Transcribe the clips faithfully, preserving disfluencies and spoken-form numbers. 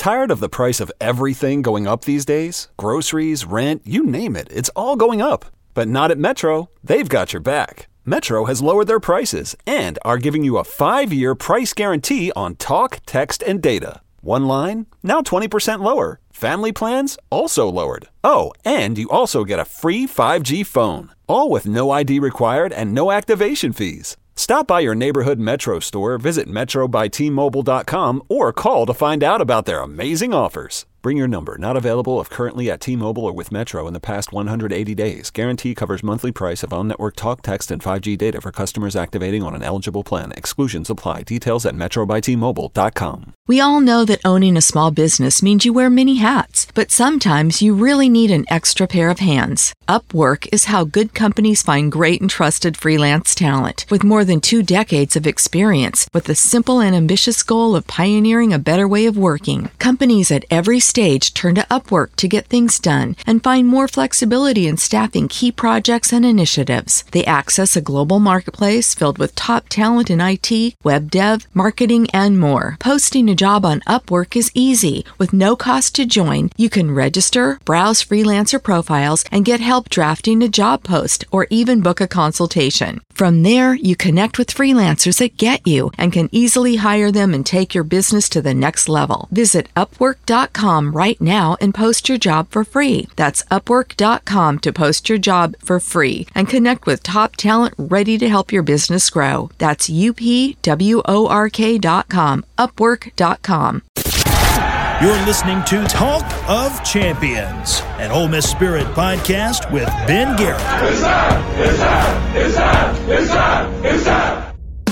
Tired of the price of everything going up these days? Groceries, rent, you name it, it's all going up. But not at Metro. They've got your back. Metro has lowered their prices and are giving you a five-year price guarantee on talk, text, and data. One line, now twenty percent lower. Family plans, also lowered. Oh, and you also get a free five G phone. All with no I D required and no activation fees. Stop by your neighborhood Metro store, visit metro by t mobile dot com, or call to find out about their amazing offers. Bring your number. Not available if currently at T-Mobile or with Metro in the past one hundred eighty days. Guarantee covers monthly price of on-network talk, text, and five G data for customers activating on an eligible plan. Exclusions apply. Details at metro by t mobile dot com. We all know that owning a small business means you wear many hats, but sometimes you really need an extra pair of hands. Upwork is how good companies find great and trusted freelance talent. With more than two decades of experience, with the simple and ambitious goal of pioneering a better way of working, companies at every stage turn to Upwork to get things done and find more flexibility in staffing key projects and initiatives. They access a global marketplace filled with top talent in I T, web dev, marketing, and more. Posting a job on Upwork is easy. With no cost to join, you can register, browse freelancer profiles, and get help drafting a job post or even book a consultation. From there, you connect with freelancers that get you and can easily hire them and take your business to the next level. Visit upwork dot com right now and post your job for free. That's upwork dot com to post your job for free and connect with top talent ready to help your business grow. That's U P W O R K dot com, upwork dot com. You're listening to Talk of Champions, an Ole Miss Spirit podcast with Ben Garrett. It's time! It's time! It's time! It's time! It's time!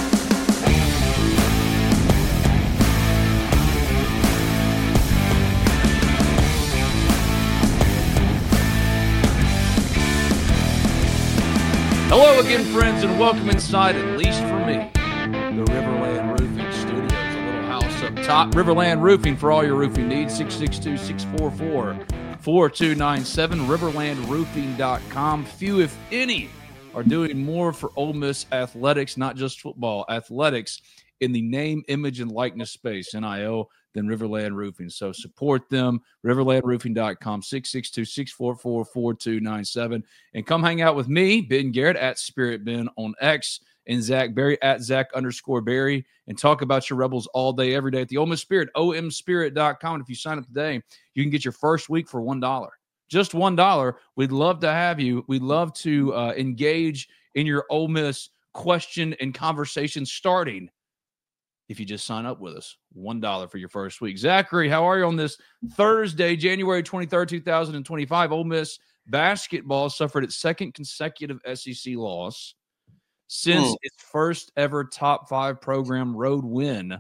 Hello again, friends, and welcome inside, at least for me, the Riverland Roofing Studios. A little house up top. Riverland Roofing for all your roofing needs. six six two, six four four, four two nine seven. riverland roofing dot com. Few, if any, are doing more for Ole Miss athletics, not just football, athletics in the name, image, and likeness space, N I L, than Riverland Roofing. So support them, riverland roofing dot com, six six two, six four four, four two nine seven. And come hang out with me, Ben Garrett, at Spirit Ben on X, and Zach Berry, at Zach underscore Berry, and talk about your Rebels all day, every day at the Ole Miss Spirit, O M spirit dot com. And if you sign up today, you can get your first week for one dollar. Just one dollar. We'd love to have you. We'd love to uh, engage in your Ole Miss question and conversation starting if you just sign up with us. one dollar for your first week. Zachary, how are you on this Thursday, January twenty-third, twenty twenty-five? Ole Miss basketball suffered its second consecutive S E C loss since mm. its first ever top five program road win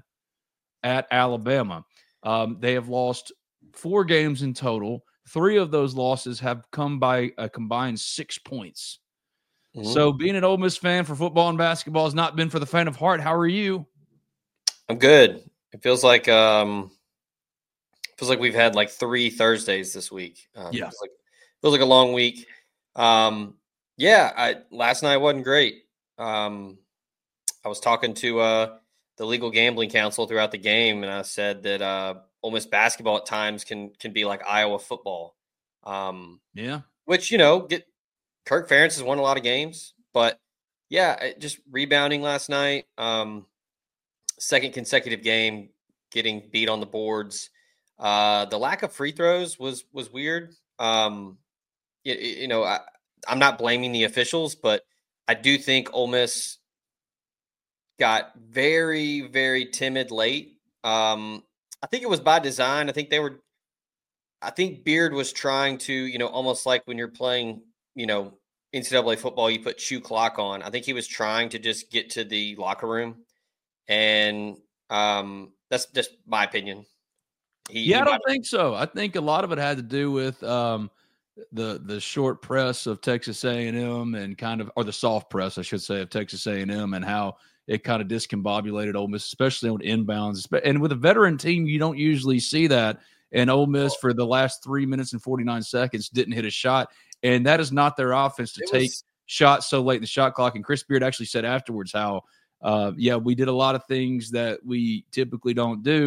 at Alabama. Um, they have lost four games in total. Three of those losses have come by a combined six points. Mm. So being an Ole Miss fan for football and basketball has not been for the faint of heart. How are you? I'm good. It feels like um, feels like we've had like three Thursdays this week. Um, yeah, feels like, feels like a long week. Um, yeah, I, last night wasn't great. Um, I was talking to uh, the Legal Gambling Council throughout the game, and I said that uh, Ole Miss basketball at times can can be like Iowa football. Um, yeah, which you know, get Kirk Ferentz has won a lot of games, but yeah, just rebounding last night. Um, Second consecutive game getting beat on the boards. Uh, the lack of free throws was was weird. Um, you, you know, I, I'm not blaming the officials, but I do think Ole Miss got very, very timid late. Um, I think it was by design. I think they were – I think Beard was trying to, you know, almost like when you're playing, you know, N C double A football, you put shoe clock on. I think he was trying to just get to the locker room. And um, that's just my opinion. He, yeah, he I don't think so. I think a lot of it had to do with um, the the short press of Texas A and M and kind of, or the soft press, I should say, of Texas A and M, and how it kind of discombobulated Ole Miss, especially on inbounds. And with a veteran team, you don't usually see that. And Ole Miss, for the last three minutes and forty-nine seconds, didn't hit a shot. And that is not their offense to take was, shots so late in the shot clock. And Chris Beard actually said afterwards how, Uh, yeah, we did a lot of things that we typically don't do.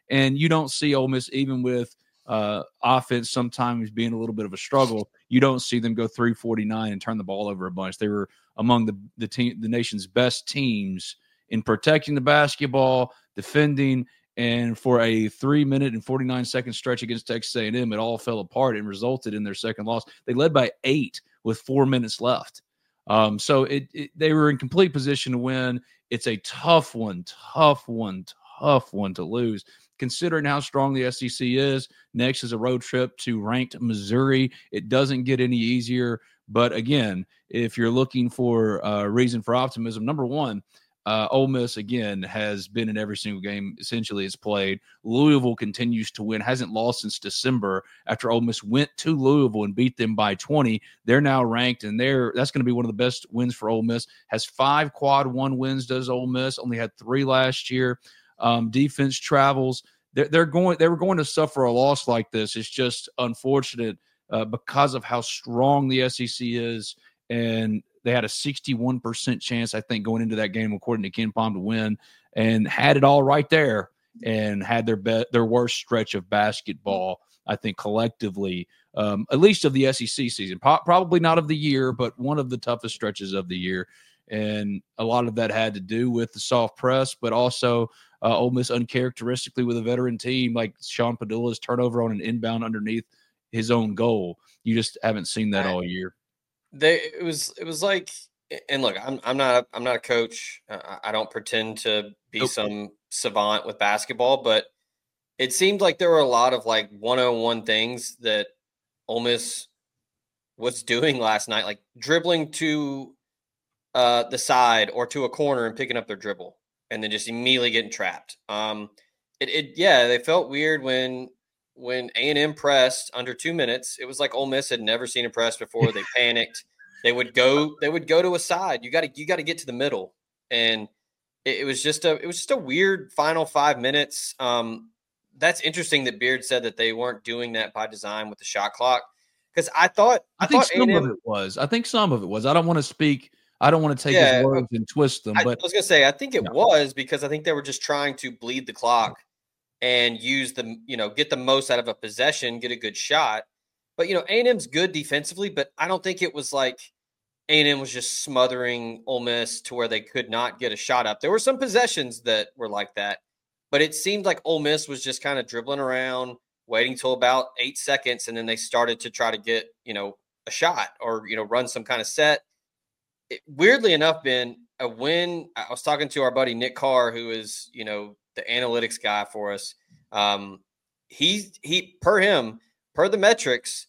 And you don't see Ole Miss, even with uh, offense sometimes being a little bit of a struggle, you don't see them go three forty-nine and turn the ball over a bunch. They were among the the team, the nation's best teams in protecting the basketball, defending, and for a three minute and forty-nine second stretch against Texas A and M, it all fell apart and resulted in their second loss. They led by eight with four minutes left. Um, so it, it they were in complete position to win. It's a tough one, tough one, tough one to lose. Considering how strong the S E C is, next is a road trip to ranked Missouri. It doesn't get any easier. But again, if you're looking for a reason for optimism, number one, uh, Ole Miss, again, has been in every single game essentially it's played. Louisville continues to win, hasn't lost since December after Ole Miss went to Louisville and beat them by twenty. They're now ranked, and they're that's going to be one of the best wins for Ole Miss. Has five quad one wins, does Ole Miss. Only had three last year. Um, defense travels. They're, they're going. They were going to suffer a loss like this. It's just unfortunate uh, because of how strong the S E C is, and they had a sixty-one percent chance, I think, going into that game, according to Ken Palm, to win, and had it all right there, and had their be- their worst stretch of basketball, I think, collectively, um, at least of the S E C season. Po- probably not of the year, but one of the toughest stretches of the year. And a lot of that had to do with the soft press, but also uh, Ole Miss uncharacteristically with a veteran team like Sean Padula's turnover on an inbound underneath his own goal. You just haven't seen that all year. They it was it was like, and look, I'm I'm not I'm not a coach. Uh, I don't pretend to be nope. some savant with basketball, but it seemed like there were a lot of like one oh one things that Ole Miss was doing last night, like dribbling to uh, the side or to a corner and picking up their dribble, and then just immediately getting trapped. Um, it, it yeah, they felt weird when when A and M pressed under two minutes. It was like Ole Miss had never seen a press before. They panicked. They would go. They would go to a side. You got to you got to get to the middle, and it, it was just a it was just a weird final five minutes. Um, that's interesting that Beard said that they weren't doing that by design with the shot clock, because I thought I, I think thought some A and M, of it was. I think some of it was. I don't want to speak. I don't want to take yeah, his words and twist them. But I, I was going to say, I think it no. was because I think they were just trying to bleed the clock and use the, you know, get the most out of a possession, get a good shot. But, you know, A and M's good defensively, but I don't think it was like A and M was just smothering Ole Miss to where they could not get a shot up. There were some possessions that were like that, but it seemed like Ole Miss was just kind of dribbling around, waiting till about eight seconds, and then they started to try to get, you know, a shot or, you know, run some kind of set. It, weirdly enough, Ben, a win. I was talking to our buddy Nick Carr, who is, you know, the analytics guy for us. Um, he he per him, per the metrics,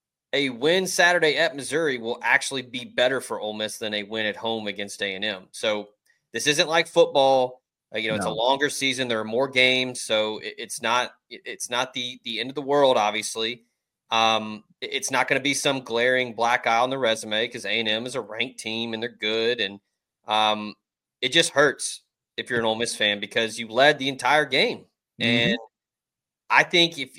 a win Saturday at Missouri will actually be better for Ole Miss than a win at home against A and M. So this isn't like football. Uh, you know, no. It's a longer season. There are more games, so it, it's not it, it's not the the end of the world, obviously. Um, it's not going to be some glaring black eye on the resume because A and M is a ranked team and they're good. And um, it just hurts if you're an Ole Miss fan because you led the entire game. Mm-hmm. And I think if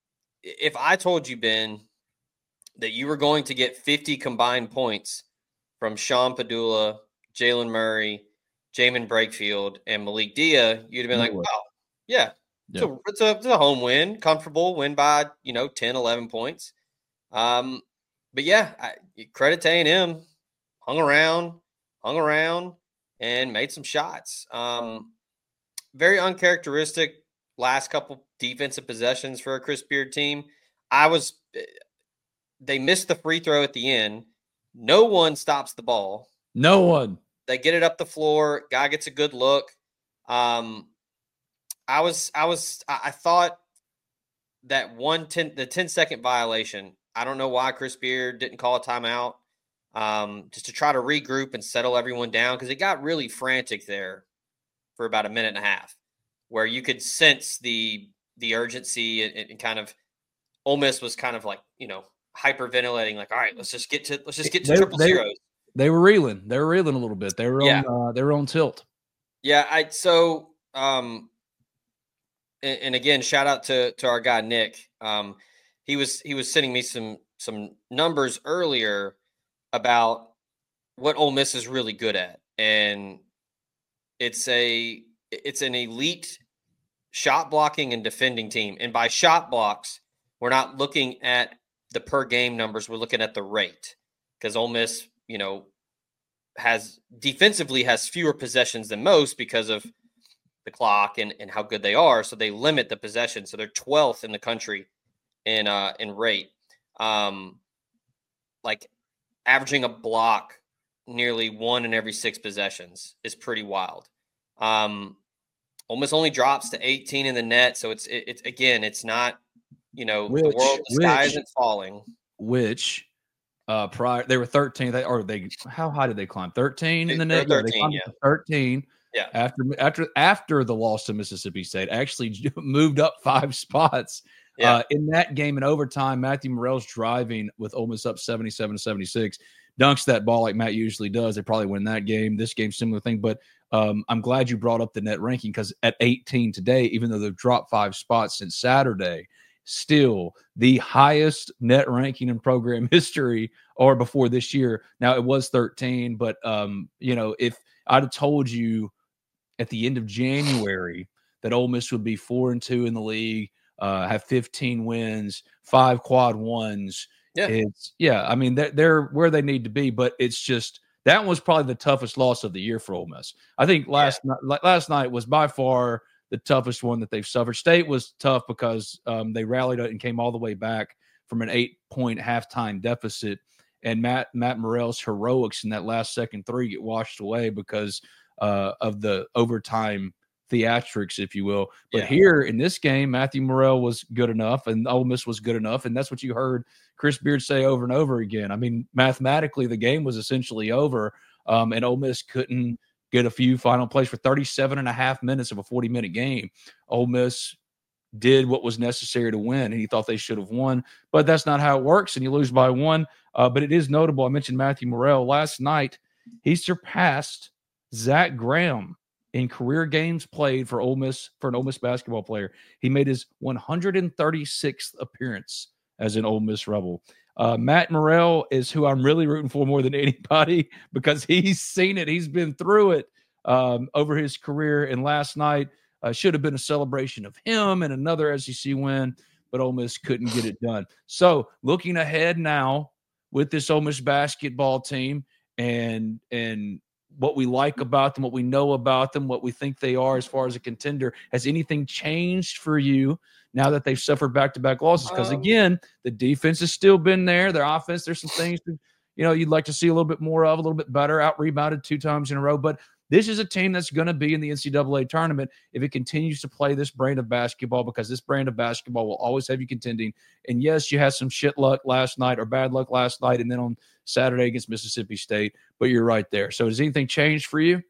if I told you, Ben, that you were going to get fifty combined points from Sean Padula, Jalen Murray, Jamin Brakefield, and Malik Dia, you'd have been no like, way. wow, yeah. Yeah. So it's a, it's a home win, comfortable win by, you know, ten, eleven points. Um, but yeah, I, credit to A and M, hung around, hung around, and made some shots. Um, very uncharacteristic last couple defensive possessions for a Chris Beard team. I was, they missed the free throw at the end. No one stops the ball. No one. They get it up the floor. Guy gets a good look. Um, I was, I was, I thought that one ten, the ten second violation. I don't know why Chris Beard didn't call a timeout, um, just to try to regroup and settle everyone down because it got really frantic there for about a minute and a half, where you could sense the the urgency and, and kind of Ole Miss was kind of like, you know, hyperventilating, like, all right, let's just get to let's just get to they, triple they, zeros. They were reeling. They were reeling a little bit. They were yeah. on uh, they were on tilt. Yeah, I so. Um, And, and again, shout out to to our guy Nick. Um, he was he was sending me some some numbers earlier about what Ole Miss is really good at, and it's a it's an elite shot blocking and defending team. And by shot blocks, we're not looking at the per game numbers. We're looking at the rate, because Ole Miss, you know, has defensively has fewer possessions than most because of the clock and, and how good they are. So they limit the possession. So they're twelfth in the country in, uh, in rate. Um, like averaging a block nearly one in every six possessions is pretty wild. Um, Ole Miss only drops to eighteen in the net. So it's, it, it's again, it's not, you know, which, the world, the sky which, isn't falling. Which uh, prior, they were thirteen. They, or they, how high did they climb? thirteen in the net? thirteen, yeah, they climbed yeah. to thirteen. Yeah. After, after, after the loss to Mississippi State, actually moved up five spots. Yeah. Uh, in that game in overtime, Matthew Morrell's driving with Ole Miss up seventy-seven to seventy-six. Dunks that ball like Matt usually does. They probably win that game. This game, similar thing. But um, I'm glad you brought up the net ranking, because at eighteen today, even though they've dropped five spots since Saturday, still the highest net ranking in program history, or before this year. Now, it was thirteen, but, um, you know, if I'd have told you at the end of January that Ole Miss would be four and two in the league, uh, have fifteen wins, five quad ones. Yeah. It's yeah. I mean, they're, they're where they need to be, but it's just, that was probably the toughest loss of the year for Ole Miss. I think last yeah. night, last night was by far the toughest one that they've suffered. State was tough because um, they rallied and came all the way back from an eight point halftime deficit. And Matt, Matt Morrell's heroics in that last second three get washed away because uh, of the overtime theatrics, if you will. But yeah. here in this game, Matthew Morrell was good enough and Ole Miss was good enough. And that's what you heard Chris Beard say over and over again. I mean, mathematically, the game was essentially over, um, and Ole Miss couldn't get a few final plays for thirty-seven and a half minutes of a forty minute game. Ole Miss did what was necessary to win, and he thought they should have won, but that's not how it works, and you lose by one. Uh, but it is notable. I mentioned Matthew Morrell last night. He surpassed Zach Graham in career games played for Ole Miss, for an Ole Miss basketball player. He made his one hundred thirty-sixth appearance as an Ole Miss Rebel. Uh, Matt Morrell is who I'm really rooting for more than anybody, because he's seen it. He's been through it um, over his career. And last night uh, should have been a celebration of him and another S E C win, but Ole Miss couldn't get it done. So looking ahead now with this Ole Miss basketball team and and what we like about them, what we know about them, what we think they are as far as a contender, has anything changed for you now that they've suffered back-to-back losses? Because, um, again, the defense has still been there. Their offense, there's some things that, you know, you'd like to see a little bit more of, a little bit better, out-rebounded two times in a row. But this is a team that's going to be in the N C double A tournament if it continues to play this brand of basketball, because this brand of basketball will always have you contending. And, yes, you had some shit luck last night or bad luck last night and then on Saturday against Mississippi State, but you're right there. So has anything changed for you?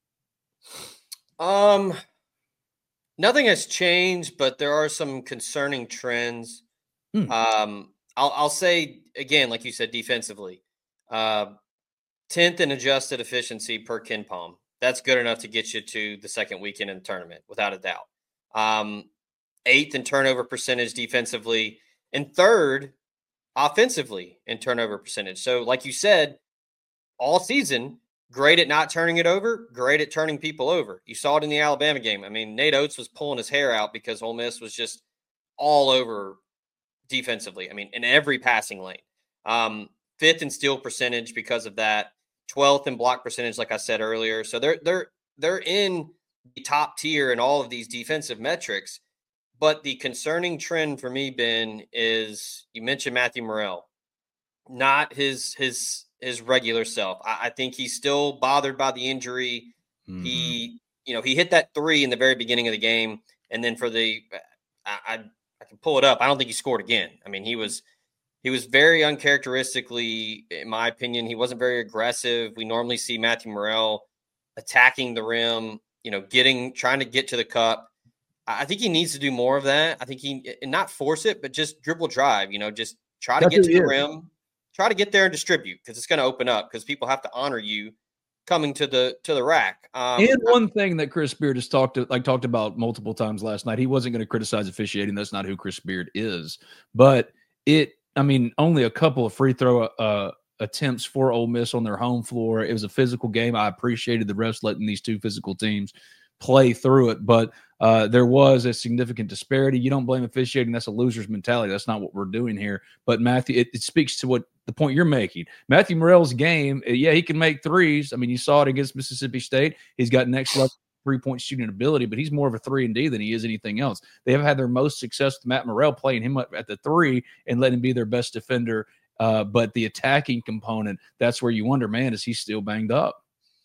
Um, nothing has changed, but there are some concerning trends. Hmm. Um, I'll, I'll say, again, like you said, defensively, uh, tenth in adjusted efficiency per KenPom. That's good enough to get you to the second weekend in the tournament, without a doubt. Um, eighth in turnover percentage defensively, and third offensively in turnover percentage. So like you said, all season, great at not turning it over, great at turning people over. You saw it in the Alabama game. I mean, Nate Oates was pulling his hair out because Ole Miss was just all over defensively. I mean, in every passing lane. Um, fifth in steal percentage because of that. twelfth in block percentage, like I said earlier. So they're they're they're in the top tier in all of these defensive metrics. But the concerning trend for me, Ben, is you mentioned Matthew Morrell, not his his his regular self. I, I think he's still bothered by the injury. Mm-hmm. He, you know, he hit that three in the very beginning of the game, and then for the, I, I I can pull it up. I don't think he scored again. I mean, he was he was very uncharacteristically, in my opinion. He wasn't very aggressive. We normally see Matthew Morrell attacking the rim, you know, getting trying to get to the cup. I think he needs to do more of that. I think he, and not force it, but just dribble drive, you know, just try to That's get to the is. rim, try to get there and distribute, because it's going to open up, because people have to honor you coming to the, to the rack. Um, and one thing that Chris Beard has talked to, like talked about multiple times last night, he wasn't going to criticize officiating. That's not who Chris Beard is, but it, I mean, only a couple of free throw uh, attempts for Ole Miss on their home floor. It was a physical game. I appreciated the refs letting these two physical teams play through it. But uh, there was a significant disparity. You don't blame officiating. That's a loser's mentality. That's not what we're doing here. But Matthew, it, it speaks to what the point you're making. Matthew Morrell's game, yeah, he can make threes. I mean, you saw it against Mississippi State. He's got next level three-point shooting ability, but he's more of a three and D than he is anything else. They have had their most success with Matt Morrell playing him up at the three and letting him be their best defender. Uh, but the attacking component, that's where you wonder, man, is he still banged up?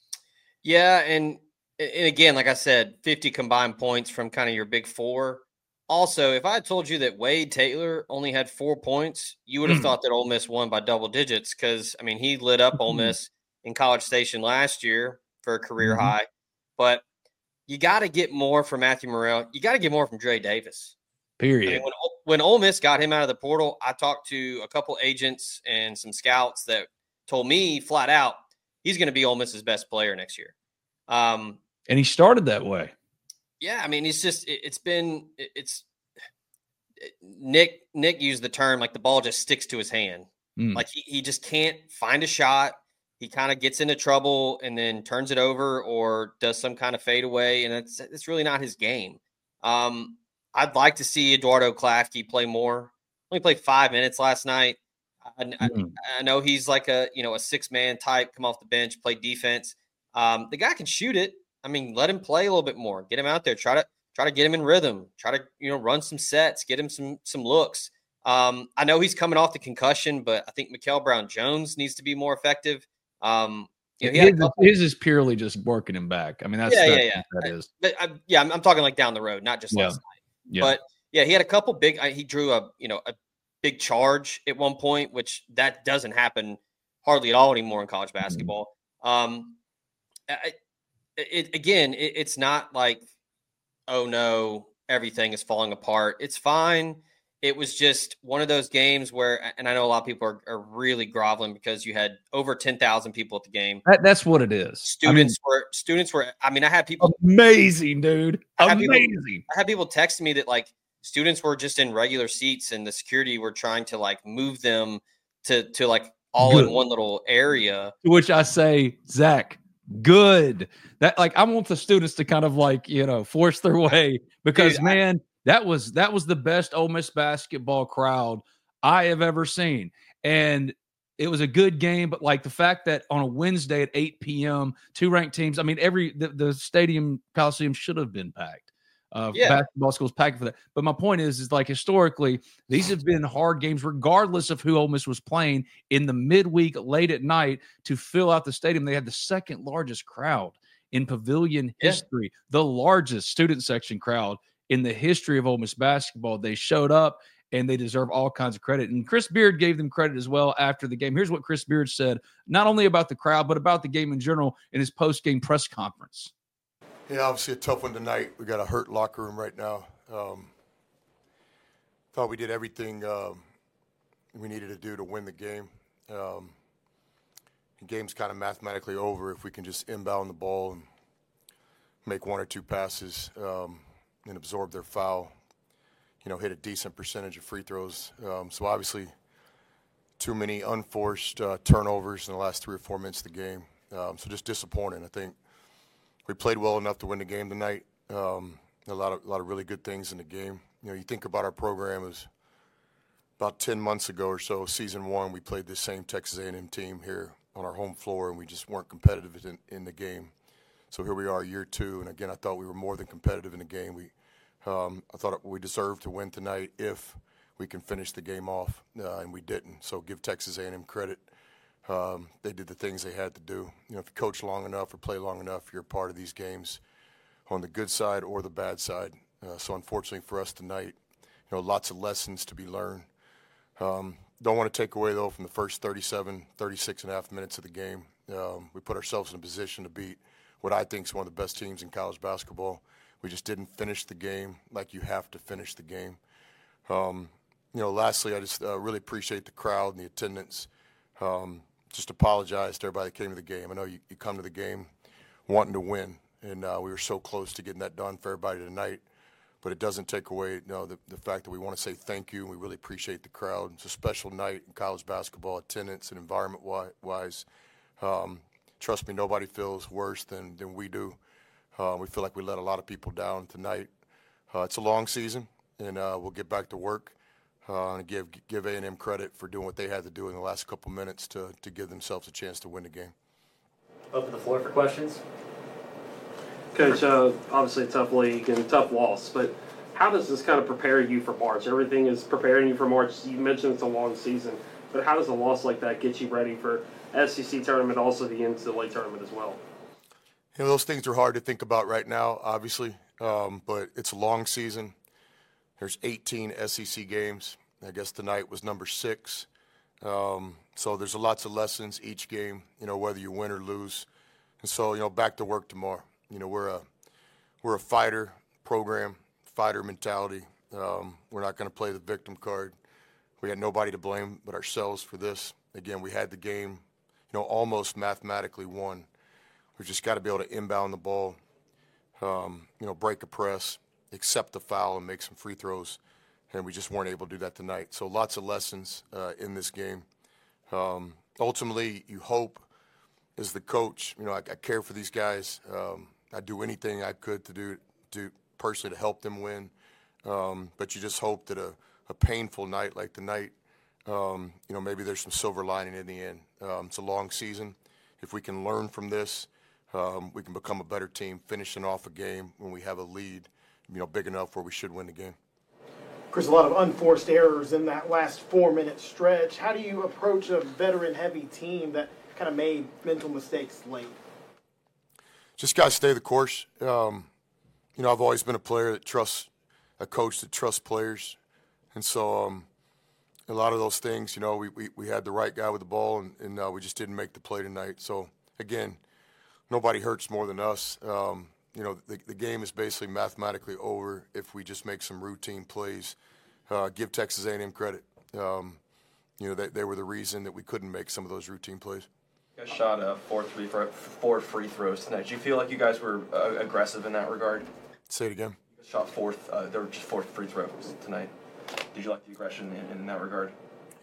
Yeah, and and again, like I said, fifty combined points from kind of your big four. Also, if I had told you that Wade Taylor only had four points, you would have mm. thought that Ole Miss won by double digits because, I mean, he lit up Ole Miss in College Station last year for a career mm-hmm. high. But you got to get more from Matthew Morrell. You got to get more from Dre Davis. Period. I mean, when, when Ole Miss got him out of the portal, I talked to a couple agents and some scouts that told me flat out he's going to be Ole Miss's best player next year. Um, and he started that way. Yeah, I mean, it's just it, it's been it, it's it, Nick Nick used the term like the ball just sticks to his hand. Mm. Like he, he just can't find a shot. He kind of gets into trouble and then turns it over or does some kind of fadeaway, and it's it's really not his game. Um, I'd like to see Eduardo Klafke play more. Only played five minutes last night. I, mm. I, I know he's like a you know a six man type, come off the bench, play defense. Um, the guy can shoot it. I mean, let him play a little bit more. Get him out there. Try to try to get him in rhythm. Try to you know run some sets. Get him some some looks. Um, I know he's coming off the concussion, but I think Mikel Brown-Jones needs to be more effective. Um, you know, he his, couple, his is purely just working him back. I mean, that's yeah, that's yeah, yeah. What that is. But I, yeah, I'm, I'm talking like down the road, not just yeah. last night. Yeah. But yeah, he had a couple big. He drew a you know a big charge at one point, which that doesn't happen hardly at all anymore in college basketball. Mm-hmm. Um, I, it again, it, it's not like, oh no, everything is falling apart. It's fine. It was just one of those games where, and I know a lot of people are, are really groveling because you had over ten thousand people at the game. That, that's what it is. Students I mean, were, students were, I mean, I had people. Amazing, dude. I had Amazing. People, I had people text me that like students were just in regular seats and the security were trying to like move them to, to like all good. In one little area. To which I say, Zach, good. That like, I want the students to kind of like, you know, force their way because dude, man, I, That was that was the best Ole Miss basketball crowd I have ever seen. And it was a good game, but like the fact that on a Wednesday at eight p.m., two ranked teams, I mean, every the, the stadium Coliseum should have been packed. Uh, yeah. Basketball schools packed for that. But my point is, is like historically, these have been hard games, regardless of who Ole Miss was playing in the midweek, late at night to fill out the stadium. They had the second largest crowd in Pavilion yeah. history, the largest student section crowd in the history of Ole Miss basketball. They showed up, and they deserve all kinds of credit. And Chris Beard gave them credit as well after the game. Here's what Chris Beard said, not only about the crowd, but about the game in general in his post-game press conference. Yeah, obviously a tough one tonight. We got a hurt locker room right now. Um, thought we did everything um, we needed to do to win the game. Um, the game's kind of mathematically over if we can just inbound the ball and make one or two passes um, and absorb their foul. You know, hit a decent percentage of free throws. Um, so obviously too many unforced uh, turnovers in the last three or four minutes of the game. Um, so just disappointing. I think we played well enough to win the game tonight. Um, a lot of a lot of really good things in the game. You know, you think about our program as about ten months ago or so, season one, we played this same Texas A and M team here on our home floor, and we just weren't competitive in, in the game. So here we are, year two, and again, I thought we were more than competitive in the game. We, um, I thought we deserved to win tonight if we can finish the game off, uh, and we didn't. So give Texas A and M credit. Um, they did the things they had to do. You know, if you coach long enough or play long enough, you're a part of these games on the good side or the bad side. Uh, so unfortunately for us tonight, you know, lots of lessons to be learned. Um, don't want to take away, though, from the first thirty-seven, thirty-six and a half minutes of the game. Um, we put ourselves in a position to beat what I think is one of the best teams in college basketball. We just didn't finish the game like you have to finish the game. Um, you know, lastly, I just uh, really appreciate the crowd and the attendance. Um, just apologize to everybody that came to the game. I know you, you come to the game wanting to win, and uh, we were so close to getting that done for everybody tonight. But it doesn't take away you know, the, the fact that we want to say thank you, and we really appreciate the crowd. It's a special night in college basketball, attendance and environment-wise. Um, trust me, nobody feels worse than, than we do. Uh, we feel like we let a lot of people down tonight. Uh, it's a long season, and uh, we'll get back to work uh, and give give A and M credit for doing what they had to do in the last couple minutes to to give themselves a chance to win the game. Open the floor for questions. Coach, uh, obviously a tough league and a tough loss, but how does this kind of prepare you for March? Everything is preparing you for March. You mentioned it's a long season, but how does a loss like that get you ready for S E C tournament, also the N C double A tournament as well? You know, those things are hard to think about right now, obviously, um, but it's a long season. There's eighteen S E C games. I guess tonight was number six. Um, so there's lots of lessons each game, you know, whether you win or lose. And so, you know, back to work tomorrow. You know, we're a we're a fighter program, fighter mentality. Um, we're not going to play the victim card. We had nobody to blame but ourselves for this. Again, we had the game, you know, almost mathematically won. We've just got to be able to inbound the ball, um, you know, break a press, accept the foul, and make some free throws. And we just weren't able to do that tonight. So lots of lessons uh, in this game. Um, ultimately, you hope, as the coach, you know, I, I care for these guys. Um, I do anything I could to do, do personally to help them win. Um, but you just hope that a, a painful night like tonight, um, you know, maybe there's some silver lining in the end. Um, it's a long season. If we can learn from this, um, we can become a better team, finishing off a game when we have a lead, you know, big enough where we should win the game. Chris, a lot of unforced errors in that last four-minute stretch. How do you approach a veteran-heavy team that kind of made mental mistakes late? Just got to stay the course. Um, you know, I've always been a player that trusts, a coach that trusts players. And so um, a lot of those things, you know, we, we, we had the right guy with the ball, and, and uh, we just didn't make the play tonight. So, again, nobody hurts more than us. Um, you know, the, the game is basically mathematically over if we just make some routine plays. Uh, give Texas A and M credit. Um, you know, they, they were the reason that we couldn't make some of those routine plays. You guys shot uh, four, three, four free throws tonight. Do you feel like you guys were uh, aggressive in that regard? Say it again. You guys shot fourth. Uh, there were just four free throws tonight. Did you like the aggression in, in that regard?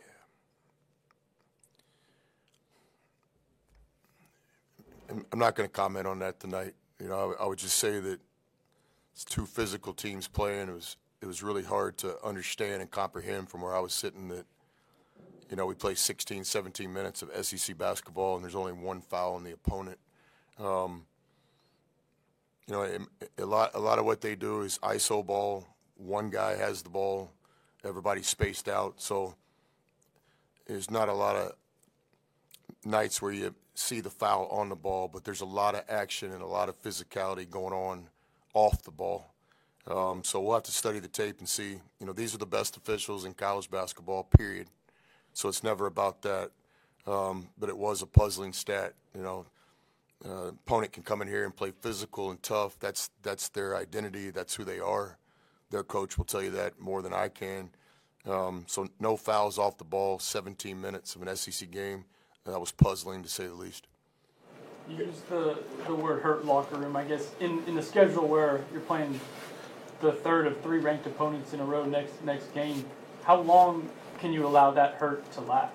Yeah. I'm not going to comment on that tonight. You know, I, I would just say that it's two physical teams playing. It was it was really hard to understand and comprehend from where I was sitting that, you know, we play sixteen, seventeen minutes of S E C basketball and there's only one foul on the opponent. Um, you know, it, a lot a lot of what they do is I S O ball. One guy has the ball. Everybody's spaced out. So there's not a lot of nights where you see the foul on the ball, but there's a lot of action and a lot of physicality going on off the ball. Um, so we'll have to study the tape and see. You know, these are the best officials in college basketball, period. So it's never about that. Um, but it was a puzzling stat. You know, uh, opponent can come in here and play physical and tough. That's that's their identity. That's who they are. Their coach will tell you that more than I can. Um, so no fouls off the ball, seventeen minutes of an S E C game. That was puzzling, to say the least. You used the, the word hurt locker room, I guess, in, in the schedule where you're playing the third of three ranked opponents in a row next next game. How long can you allow that hurt to last?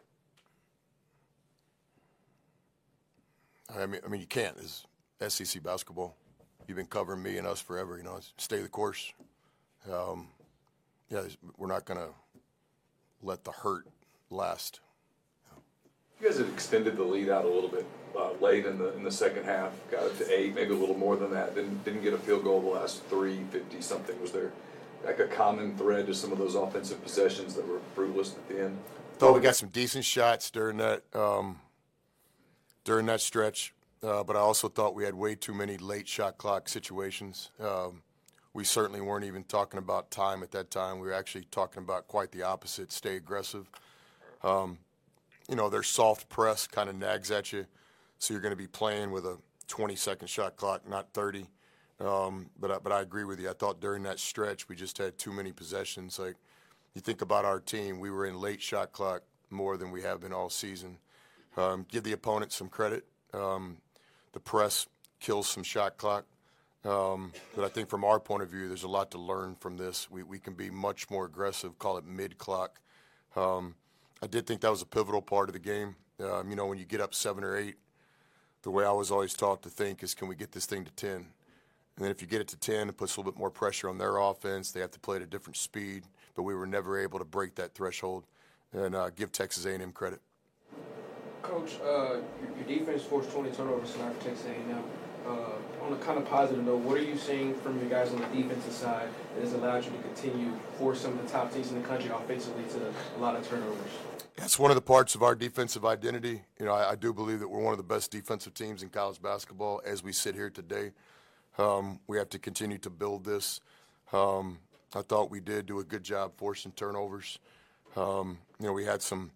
I mean, I mean, you can't. It's S E C basketball. You've been covering me and us forever. You know, stay the course. Um, yeah, we're not going to let the hurt last. You guys had extended the lead out a little bit uh, late in the in the second half, got it to eight, maybe a little more than that. Didn't didn't get a field goal the last three fifty something. Was there like a common thread to some of those offensive possessions that were fruitless at the end? Thought we got some decent shots during that um, during that stretch, uh, but I also thought we had way too many late shot clock situations. Um, we certainly weren't even talking about time at that time. We were actually talking about quite the opposite: stay aggressive. Um, You know, their soft press kind of nags at you, so you're going to be playing with a twenty-second shot clock, not thirty. Um, but, I, but I agree with you. I thought during that stretch we just had too many possessions. Like, you think about our team, we were in late shot clock more than we have been all season. Um, give the opponent some credit. Um, the press kills some shot clock. Um, but I think from our point of view, there's a lot to learn from this. We, we can be much more aggressive, call it mid-clock. Um, I did think that was a pivotal part of the game. Um, you know, when you get up seven or eight, the way I was always taught to think is, can we get this thing to ten? And then if you get it to ten, it puts a little bit more pressure on their offense. They have to play at a different speed. But we were never able to break that threshold and uh, give Texas A and M credit. Coach, uh, your defense forced twenty turnovers tonight for Texas A and M. Uh, on a kind of positive note, what are you seeing from your guys on the defensive side that has allowed you to continue force some of the top teams in the country offensively to a lot of turnovers? That's one of the parts of our defensive identity. You know, I, I do believe that we're one of the best defensive teams in college basketball as we sit here today. Um, we have to continue to build this. Um, I thought we did do a good job forcing turnovers. Um, you know, we had some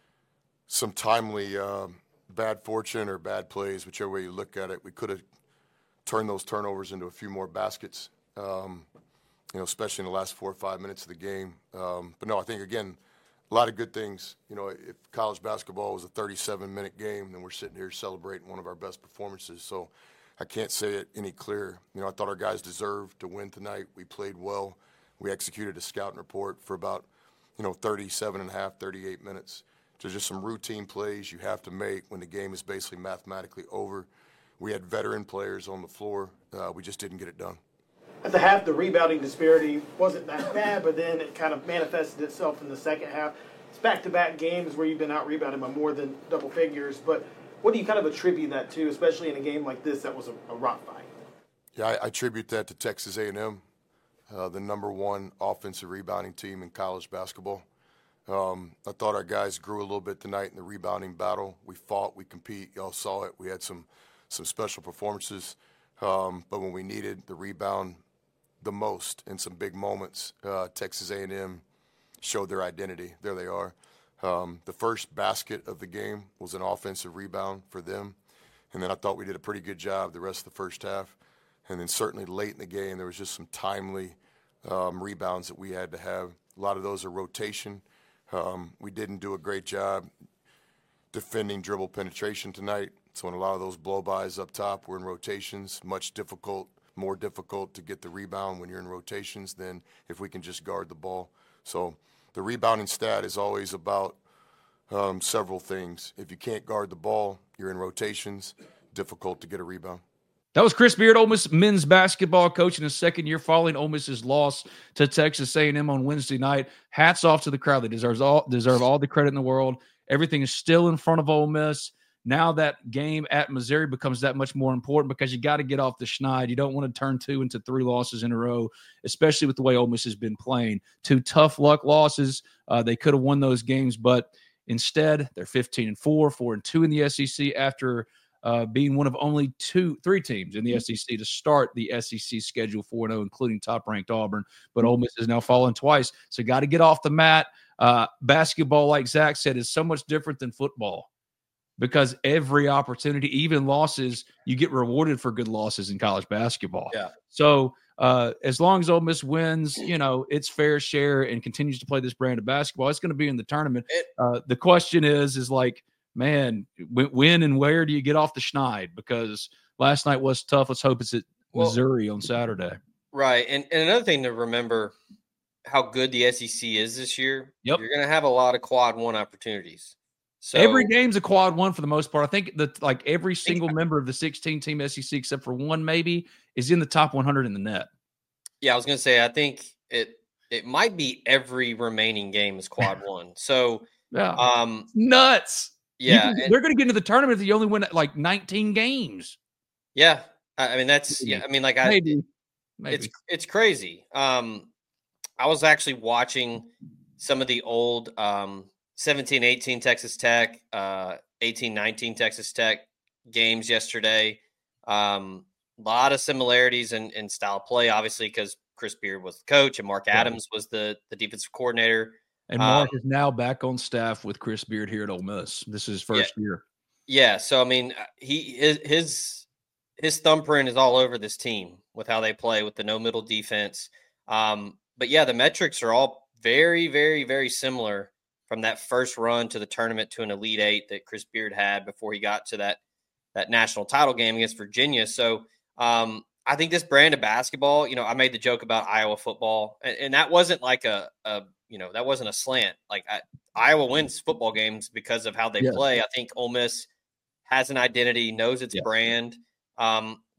some timely uh, bad fortune or bad plays, whichever way you look at it. We could have turned those turnovers into a few more baskets, um, you know, especially in the last four or five minutes of the game. Um, but no, I think, again, a lot of good things. You know, if college basketball was a thirty-seven minute game, then we're sitting here celebrating one of our best performances. So I can't say it any clearer. You know, I thought our guys deserved to win tonight. We played well. We executed a scouting report for about, you know, thirty-seven and a half, thirty-eight minutes. There's just some routine plays you have to make when the game is basically mathematically over. We had veteran players on the floor. Uh, we just didn't get it done. At the half, the rebounding disparity wasn't that bad, but then it kind of manifested itself in the second half. It's back-to-back games where you've been out-rebounded by more than double figures, but what do you kind of attribute that to, especially in a game like this that was a, a rock fight? Yeah, I, I attribute that to Texas A and M, uh, the number one offensive rebounding team in college basketball. Um, I thought our guys grew a little bit tonight in the rebounding battle. We fought, we compete. Y'all saw it. We had some some special performances, um, but when we needed the rebound the most in some big moments, uh, Texas A and M showed their identity. There they are. Um, the first basket of the game was an offensive rebound for them, and then I thought we did a pretty good job the rest of the first half. And then certainly late in the game, there was just some timely um, rebounds that we had to have. A lot of those are rotation. Um, we didn't do a great job defending dribble penetration tonight. So in a lot of those blow-bys up top, we're in rotations, much difficult, more difficult to get the rebound when you're in rotations than if we can just guard the ball. So the rebounding stat is always about um, several things. If you can't guard the ball, you're in rotations, difficult to get a rebound. That was Chris Beard, Ole Miss men's basketball coach in his second year following Ole Miss's loss to Texas A and M on Wednesday night. Hats off to the crowd. They deserve all, deserve all the credit in the world. Everything is still in front of Ole Miss. Now that game at Missouri becomes that much more important because you got to get off the schneid. You don't want to turn two into three losses in a row, especially with the way Ole Miss has been playing. Two tough luck losses. Uh, they could have won those games, but instead they're fifteen and four, four and two in the S E C after uh, being one of only two, three teams in the S E C to start the S E C schedule four and oh, including top-ranked Auburn. But Ole Miss has now fallen twice, so got to get off the mat. Uh, basketball, like Zach said, is so much different than football. Because every opportunity, even losses, you get rewarded for good losses in college basketball. Yeah. So uh, as long as Ole Miss wins, you know, its fair share and continues to play this brand of basketball, it's going to be in the tournament. Uh, the question is, is like, man, when and where do you get off the schneid? Because last night was tough. Let's hope it's at well, Missouri on Saturday. Right. And, and another thing to remember, how good the S E C is this year. Yep. You're going to have a lot of quad one opportunities. So, every game's a quad one for the most part. I think that like every single member of the sixteen-team S E C, except for one maybe, is in the top one hundred in the net. Yeah, I was going to say, I think it it might be every remaining game is quad one. So, yeah, um, nuts. Yeah, can, and, they're going to get into the tournament if you only win like nineteen games. Yeah, I mean that's maybe. yeah. I mean, like I maybe, maybe. it's it's crazy. Um, I was actually watching some of the old um. seventeen eighteen Texas Tech, uh, eighteen nineteen Texas Tech games yesterday. A um, lot of similarities in, in style of play, obviously, because Chris Beard was the coach and Mark Adams was the, the defensive coordinator. And Mark um, is now back on staff with Chris Beard here at Ole Miss. This is his first yeah, year. Yeah, so, I mean, he his, his his thumbprint is all over this team with how they play with the no-middle defense. Um, but, yeah, the metrics are all very, very, very similar from that first run to the tournament to an Elite Eight that Chris Beard had before he got to that that national title game against Virginia. So um, I think this brand of basketball, you know, I made the joke about Iowa football, and, and that wasn't like a, a, you know, that wasn't a slant. Like I, Iowa wins football games because of how they yeah. play. I think Ole Miss has an identity, knows its yeah. brand. Um,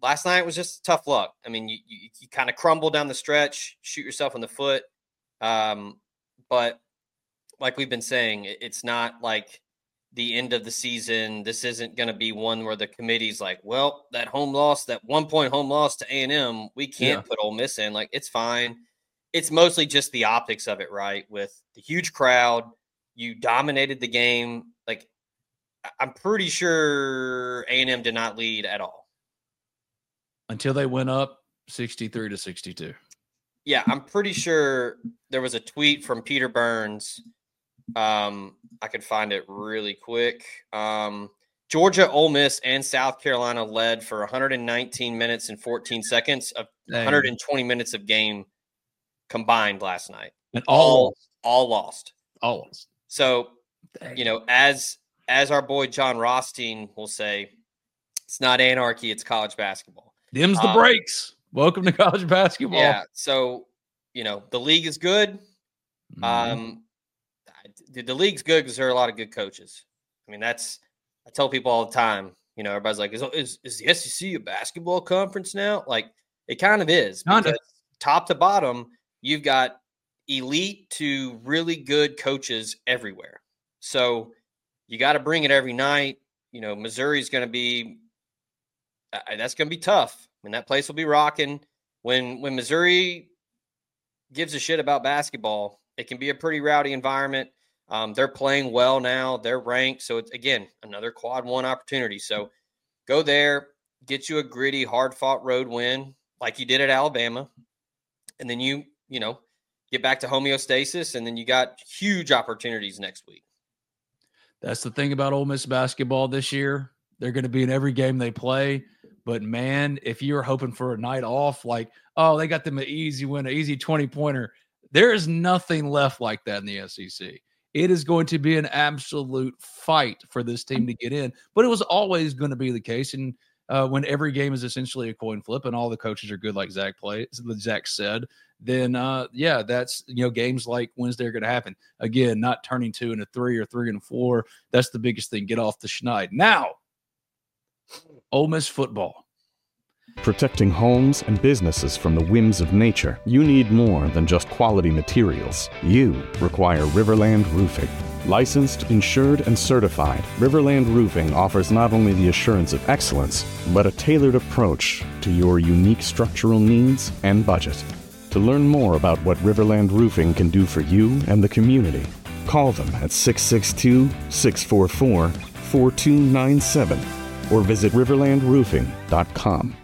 last night was just tough luck. I mean, you, you, you kind of crumble down the stretch, shoot yourself in the foot. Um, but like we've been saying, it, it's not like the end of the season. This isn't going to be one where the committee's like, well, that home loss, that one point home loss to A and M, we can't yeah. put Ole Miss in. Like, it's fine. It's mostly just the optics of it, right? With the huge crowd, you dominated the game. Like, I'm pretty sure A and M did not lead at all. Until they went up sixty-three to sixty-two. Yeah, I'm pretty sure there was a tweet from Peter Burns. Um, I could find it really quick. Um, Georgia, Ole Miss, and South Carolina led for one hundred nineteen minutes and fourteen seconds of Dang. one hundred twenty minutes of game combined last night. And all all lost. All lost. So, Dang. you know, as as our boy John Rothstein will say, it's not anarchy, it's college basketball. Them's the um, breaks. Welcome to college basketball. Yeah. So, you know, the league is good. Mm-hmm. Um, the, the league's good because there are a lot of good coaches. I mean, that's, I tell people all the time, you know, everybody's like, is, is, is the S E C a basketball conference now? Like, it kind of is. Kind of. Top to bottom, you've got elite to really good coaches everywhere. So you got to bring it every night. You know, Missouri's going to be, uh, that's going to be tough. I mean, that place will be rocking. When when Missouri gives a shit about basketball, it can be a pretty rowdy environment. Um, they're playing well now. They're ranked. So, it's, again, another quad one opportunity. So, go there, get you a gritty, hard-fought road win like you did at Alabama. And then you, you know, get back to homeostasis, and then you got huge opportunities next week. That's the thing about Ole Miss basketball this year. They're going to be in every game they play. But, man, if you're hoping for a night off, like, oh, they got them an easy win, an easy twenty-pointer, there is nothing left like that in the S E C. It is going to be an absolute fight for this team to get in. But it was always going to be the case. And uh, when every game is essentially a coin flip and all the coaches are good, like Zach plays, Zach said, then, uh, yeah, that's, you know, games like Wednesday are going to happen. Again, not turning two into three or three and four. That's the biggest thing. Get off the schneid. Now, Ole Miss football. Protecting homes and businesses from the whims of nature, you need more than just quality materials. You require Riverland Roofing. Licensed, insured, and certified, Riverland Roofing offers not only the assurance of excellence, but a tailored approach to your unique structural needs and budget. To learn more about what Riverland Roofing can do for you and the community, call them at six six two, six four four, four two nine seven or visit riverland roofing dot com.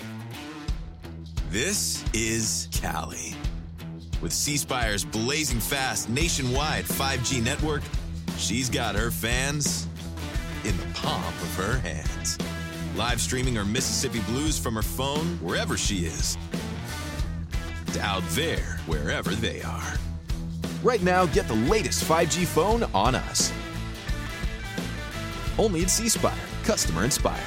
This is Cali. With C Spire's blazing fast nationwide five G network, she's got her fans in the palm of her hands. Live streaming her Mississippi Blues from her phone wherever she is. To out there wherever they are. Right now, get the latest five G phone on us. Only at C Spire. Customer inspired.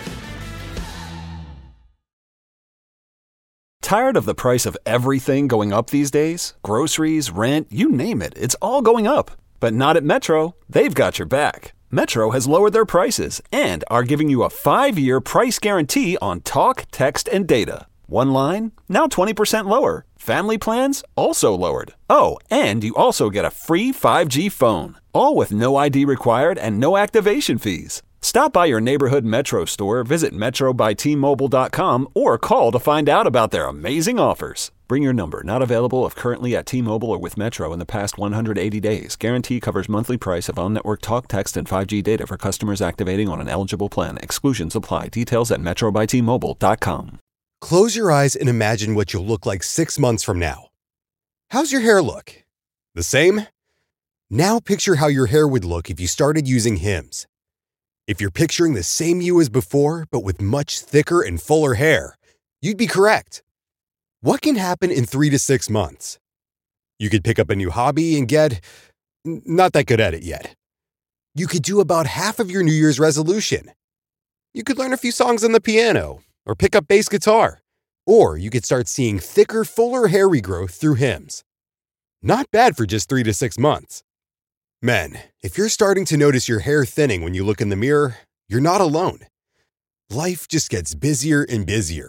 Tired of the price of everything going up these days? Groceries, rent, you name it, it's all going up. But not at Metro. They've got your back. Metro has lowered their prices and are giving you a five-year price guarantee on talk, text, and data. One line, now twenty percent lower. Family plans, also lowered. Oh, and you also get a free five G phone. All with no I D required and no activation fees. Stop by your neighborhood Metro store, visit metro by t mobile dot com, or call to find out about their amazing offers. Bring your number, not available if currently at T-Mobile or with Metro in the past one hundred eighty days. Guarantee covers monthly price of on-network talk, text, and five G data for customers activating on an eligible plan. Exclusions apply. Details at metro by t mobile dot com. Close your eyes and imagine what you'll look like six months from now. How's your hair look? The same? Now picture how your hair would look if you started using Hims. If you're picturing the same you as before, but with much thicker and fuller hair, you'd be correct. What can happen in three to six months? You could pick up a new hobby and get not that good at it yet. You could do about half of your New Year's resolution. You could learn a few songs on the piano or pick up bass guitar. Or you could start seeing thicker, fuller hair regrowth through Hims. Not bad for just three to six months. Men, if you're starting to notice your hair thinning when you look in the mirror, you're not alone. Life just gets busier and busier,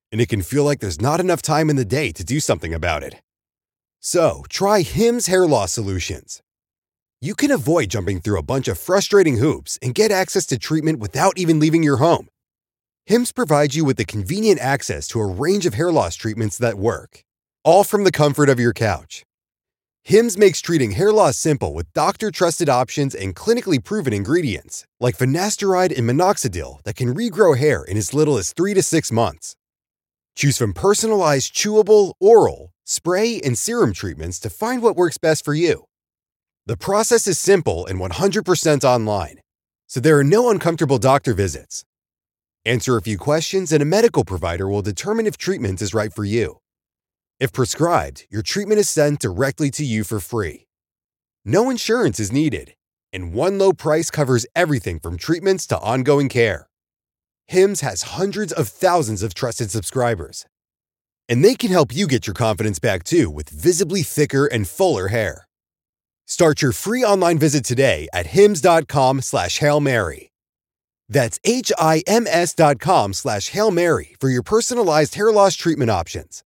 and it can feel like there's not enough time in the day to do something about it. So, try Hims Hair Loss Solutions. You can avoid jumping through a bunch of frustrating hoops and get access to treatment without even leaving your home. Hims provides you with the convenient access to a range of hair loss treatments that work, all from the comfort of your couch. Hims makes treating hair loss simple with doctor-trusted options and clinically proven ingredients, like finasteride and minoxidil that can regrow hair in as little as three to six months. Choose from personalized chewable, oral, spray, and serum treatments to find what works best for you. The process is simple and one hundred percent online, so there are no uncomfortable doctor visits. Answer a few questions and a medical provider will determine if treatment is right for you. If prescribed, your treatment is sent directly to you for free. No insurance is needed, and one low price covers everything from treatments to ongoing care. Hims has hundreds of thousands of trusted subscribers, and they can help you get your confidence back too with visibly thicker and fuller hair. Start your free online visit today at hims.com slash Hail Mary. That's H-I-M-S dot com slash Hail Mary for your personalized hair loss treatment options.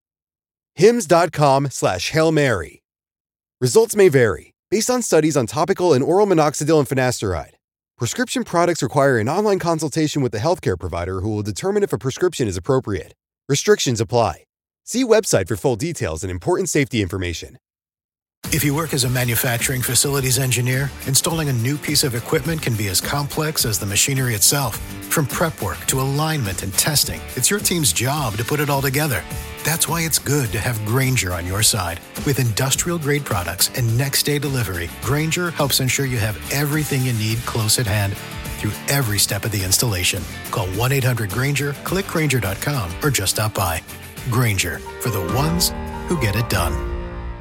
Hims.com slash Hail Mary. Results may vary based on studies on topical and oral minoxidil and finasteride. Prescription products require an online consultation with the healthcare provider who will determine if a prescription is appropriate. Restrictions apply. See website for full details and important safety information. If you work as a manufacturing facilities engineer, installing a new piece of equipment can be as complex as the machinery itself. From prep work to alignment and testing, it's your team's job to put it all together. That's why it's good to have Grainger on your side. With industrial-grade products and next-day delivery, Grainger helps ensure you have everything you need close at hand through every step of the installation. Call one eight hundred Grainger, click Grainger dot com, or just stop by. Grainger, for the ones who get it done.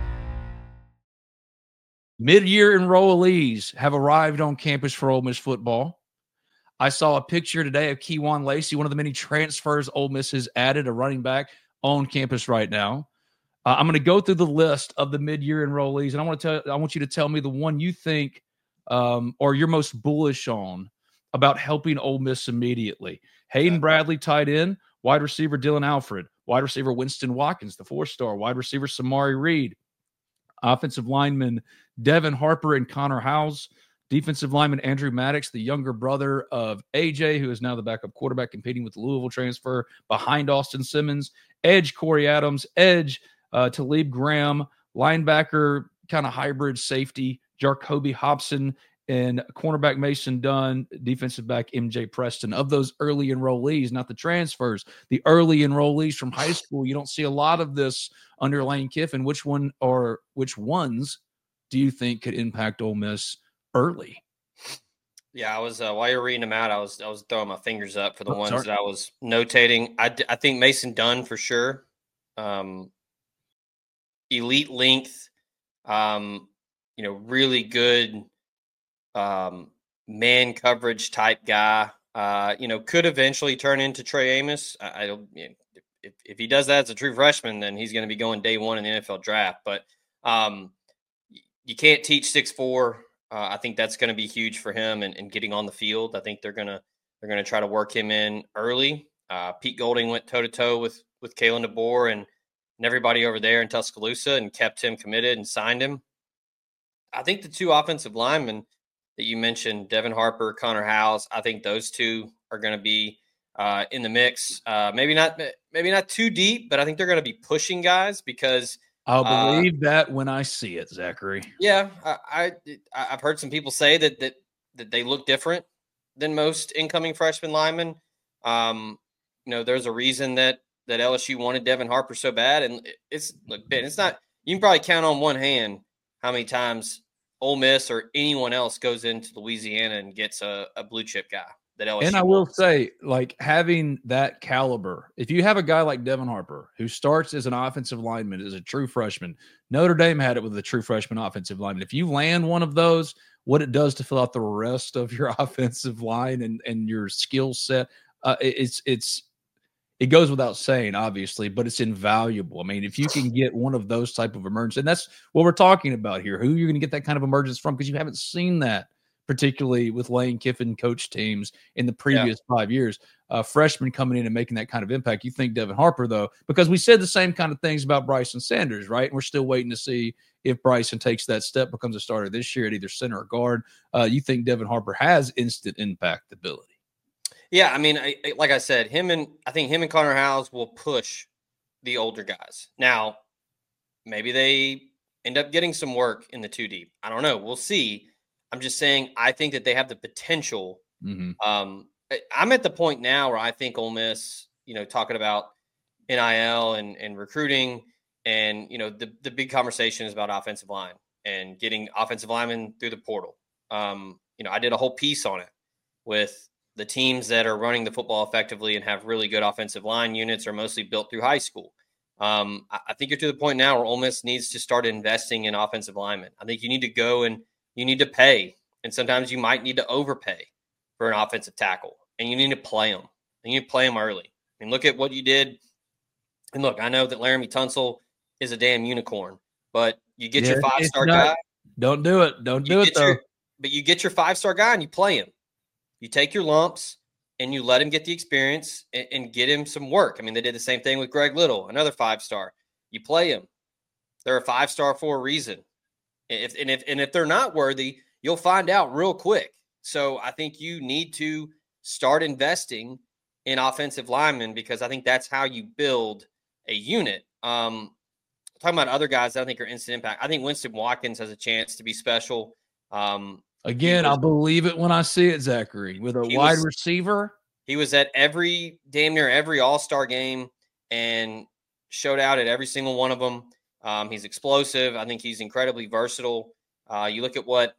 Mid-year enrollees have arrived on campus for Ole Miss football. I saw a picture today of Kewan Lacey, one of the many transfers Ole Miss has added, a running back on campus right now. Uh, I'm going to go through the list of the mid-year enrollees, and I want to tell, I want you to tell me the one you think um, or you're most bullish on about helping Ole Miss immediately. Hayden Bradley, tight end. Wide receiver Dylan Alfred. Wide receiver Winston Watkins, the four-star. Wide receiver Samari Reed. Offensive lineman Devin Harper and Connor Howes. Defensive lineman Andrew Maddox, the younger brother of A J, who is now the backup quarterback competing with the Louisville transfer behind Austin Simmons. Edge Corey Adams. Edge uh, Talib Graham. Linebacker, kind of hybrid safety Jacoby Hobson. And cornerback Mason Dunn, defensive back M J Preston. Of those early enrollees, not the transfers, the early enrollees from high school, you don't see a lot of this under Lane Kiffin. Which one or which ones do you think could impact Ole Miss early? Yeah, I was uh, while you were reading them out, I was I was throwing my fingers up for the Oh, ones sorry. that I was notating. I, I think Mason Dunn for sure. Um, elite length, um, you know, really good um, man coverage type guy. Uh, you know, could eventually turn into Trey Amos. I, I don't. You know, if if he does that as a true freshman, then he's going to be going day one in the N F L draft. But um, you can't teach six four. Uh, I think that's going to be huge for him and, and getting on the field. I think they're gonna they're gonna try to work him in early. Uh, Pete Golding went toe to toe with with Kalen DeBoer and and everybody over there in Tuscaloosa and kept him committed and signed him. I think the two offensive linemen that you mentioned, Devin Harper, Connor Howes, I think those two are going to be uh, in the mix. Uh, maybe not maybe not too deep, but I think they're going to be pushing guys because I'll uh, believe that when I see it, Zachary. Yeah, I, I I've heard some people say that that that they look different than most incoming freshman linemen. Um, you know, there's a reason that that L S U wanted Devin Harper so bad, and it's look, Ben, it's not. You can probably count on one hand how many times Ole Miss or anyone else goes into Louisiana and gets a, a blue chip guy that L S U. And I will say, like, having that caliber, if you have a guy like Devin Harper who starts as an offensive lineman, as a true freshman, Notre Dame had it with a true freshman offensive lineman. If you land one of those, what it does to fill out the rest of your offensive line and, and your skill set, uh, it's it's it goes without saying, obviously, but it's invaluable. I mean, if you can get one of those type of emergence, and that's what we're talking about here, who you're going to get that kind of emergence from, because you haven't seen that particularly with Lane Kiffin coach teams in the previous yeah. five years. Uh, freshmen coming in and making that kind of impact. You think Devin Harper, though, because we said the same kind of things about Bryson Sanders, right? And we're still waiting to see if Bryson takes that step, becomes a starter this year at either center or guard. Uh, you think Devin Harper has instant impact ability? Yeah, I mean, I, like I said, him and I think him and Connor Howes will push the older guys. Now, maybe they end up getting some work in the two deep. I don't know. We'll see. I'm just saying I think that they have the potential. Mm-hmm. Um, I'm at the point now where I think Ole Miss, you know, talking about N I L and, and recruiting and, you know, the, the big conversation is about offensive line and getting offensive linemen through the portal. Um, you know, I did a whole piece on it with the teams that are running the football effectively and have really good offensive line units are mostly built through high school. Um, I, I think you're to the point now where Ole Miss needs to start investing in offensive linemen. I think you need to go and you need to pay, and sometimes you might need to overpay for an offensive tackle, and you need to play them. And you need to play them early. I mean, look at what you did. And look, I know that Laramie Tunsil is a damn unicorn, but you get yeah, your five-star guy. Don't do it. Don't do it, though. Your, but you get your five-star guy and you play him. You take your lumps and you let him get the experience and, and get him some work. I mean, they did the same thing with Greg Little, another five-star. You play him. They're a five-star for a reason. If and if and if they're not worthy, you'll find out real quick. So I think you need to start investing in offensive linemen because I think that's how you build a unit. Um, talking about other guys that I think are instant impact. I think Winston Watkins has a chance to be special. Um, Again, was, I'll believe it when I see it, Zachary, with a wide was, receiver. He was at every, damn near every all-star game and showed out at every single one of them. Um, he's explosive. I think he's incredibly versatile. Uh, you look at what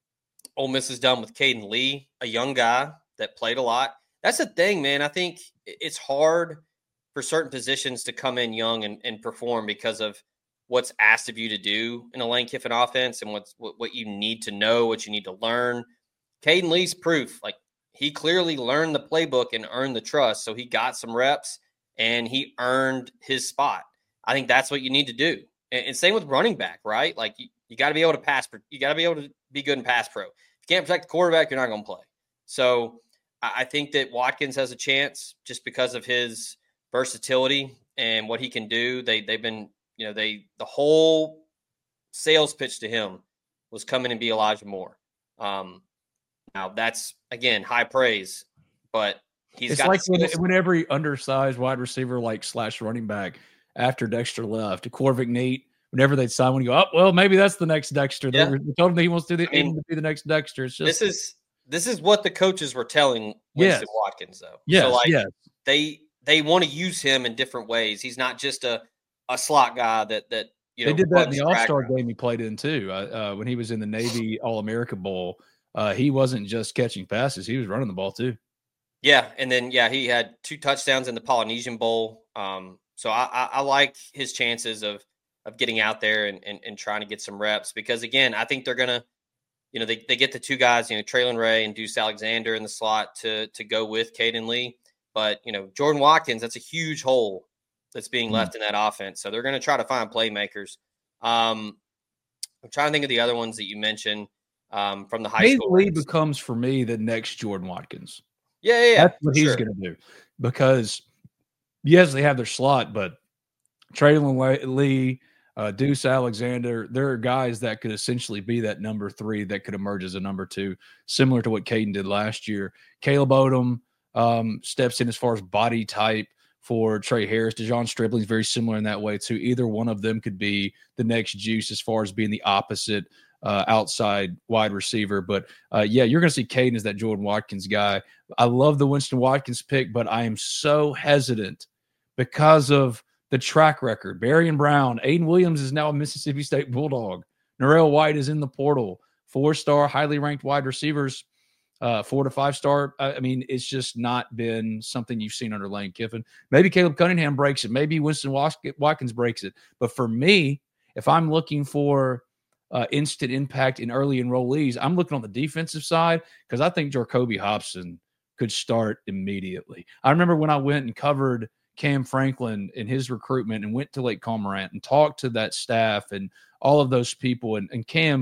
Ole Miss has done with Caden Lee, a young guy that played a lot. That's the thing, man. I think it's hard for certain positions to come in young and, and perform because of what's asked of you to do in a Lane Kiffin offense and what's, what, what you need to know, what you need to learn. Caden Lee's proof. Like, he clearly learned the playbook and earned the trust, so he got some reps and he earned his spot. I think that's what you need to do. And, and same with running back, right? Like, you, you got to be able to pass. You got to be able to be good in pass pro. If you can't protect the quarterback, you're not going to play. So I, I think that Watkins has a chance just because of his versatility and what he can do. They, they've been, you know, they, the whole sales pitch to him was come in and be Elijah Moore. Um, now that's, again, high praise, but he's it's got like when, when every undersized wide receiver, like slash running back after Dexter left, Corvick Neat, whenever they'd sign one, you go, oh, well, maybe that's the next Dexter. Yeah. They told him that he wants to, do the, I mean, to be the next Dexter. It's just, this is, this is what the coaches were telling yes. Winston Watkins, though. Yes, so like yes. they, they want to use him in different ways. He's not just a, a slot guy that, that, you know, they did that in the All-Star game he played in too. Uh, uh, when he was in the Navy All-America Bowl, uh, he wasn't just catching passes; he was running the ball too. Yeah, and then yeah, he had two touchdowns in the Polynesian Bowl. Um, so I, I, I like his chances of of getting out there and, and and trying to get some reps because again, I think they're gonna, you know, they, they get the two guys, you know, Traylon Ray and Deuce Alexander in the slot to to go with Caden Lee, but you know, Jordan Watkins, that's a huge hole that's being left mm-hmm. in that offense. So they're going to try to find playmakers. Um, I'm trying to think of the other ones that you mentioned um, from the high Caden school. Lee becomes for me the next Jordan Watkins. Yeah, yeah, yeah. That's what he's sure. going to do because yes, they have their slot, but Traylon Lee, uh, Deuce Alexander, there are guys that could essentially be that number three that could emerge as a number two, similar to what Caden did last year. Caleb Odom um, steps in as far as body type for Trey Harris. DeJon Stribling is very similar in that way too. Either one of them could be the next Juice as far as being the opposite uh, outside wide receiver. But uh, yeah, you're going to see Caden as that Jordan Watkins guy. I love the Winston Watkins pick, but I am so hesitant because of the track record. Barian Brown, Aiden Williams is now a Mississippi State Bulldog. Narelle White is in the portal. Four-star, highly ranked wide receivers. Uh, four to five star. I mean, it's just not been something you've seen under Lane Kiffin. Maybe Caleb Cunningham breaks it. Maybe Winston Watkins breaks it. But for me, if I'm looking for uh, instant impact in early enrollees, I'm looking on the defensive side because I think Jacoby Hobson could start immediately. I remember when I went and covered Cam Franklin in his recruitment and went to Lake Cormorant and talked to that staff and all of those people. And, and Cam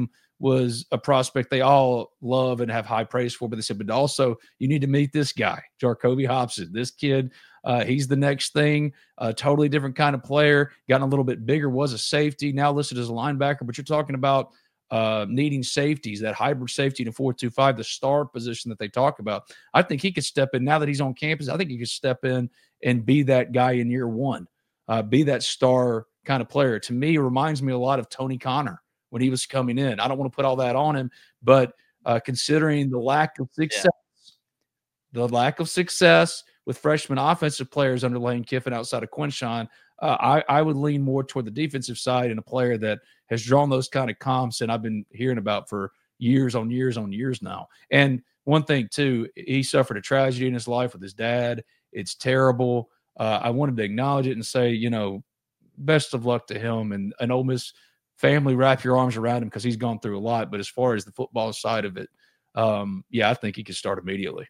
was a prospect they all love and have high praise for, but they said, but also you need to meet this guy, Jacoby Hobson. This kid, uh, he's the next thing, a totally different kind of player, gotten a little bit bigger, was a safety, now listed as a linebacker, but you're talking about uh, needing safeties, that hybrid safety in four two five, the star position that they talk about. I think he could step in now that he's on campus. I think he could step in and be that guy in year one, uh, be that star kind of player. To me, it reminds me a lot of Tony Connor when he was coming in. I don't want to put all that on him, but uh, considering the lack of success, yeah. the lack of success with freshman offensive players under Lane Kiffin outside of Quinshon, uh, I, I would lean more toward the defensive side and a player that has drawn those kind of comps and I've been hearing about for years on years on years now. And one thing, too, he suffered a tragedy in his life with his dad. It's terrible. Uh, I wanted to acknowledge it and say, you know, best of luck to him and an Ole Miss family, wrap your arms around him because he's gone through a lot. But as far as the football side of it, um, yeah, I think he could start immediately.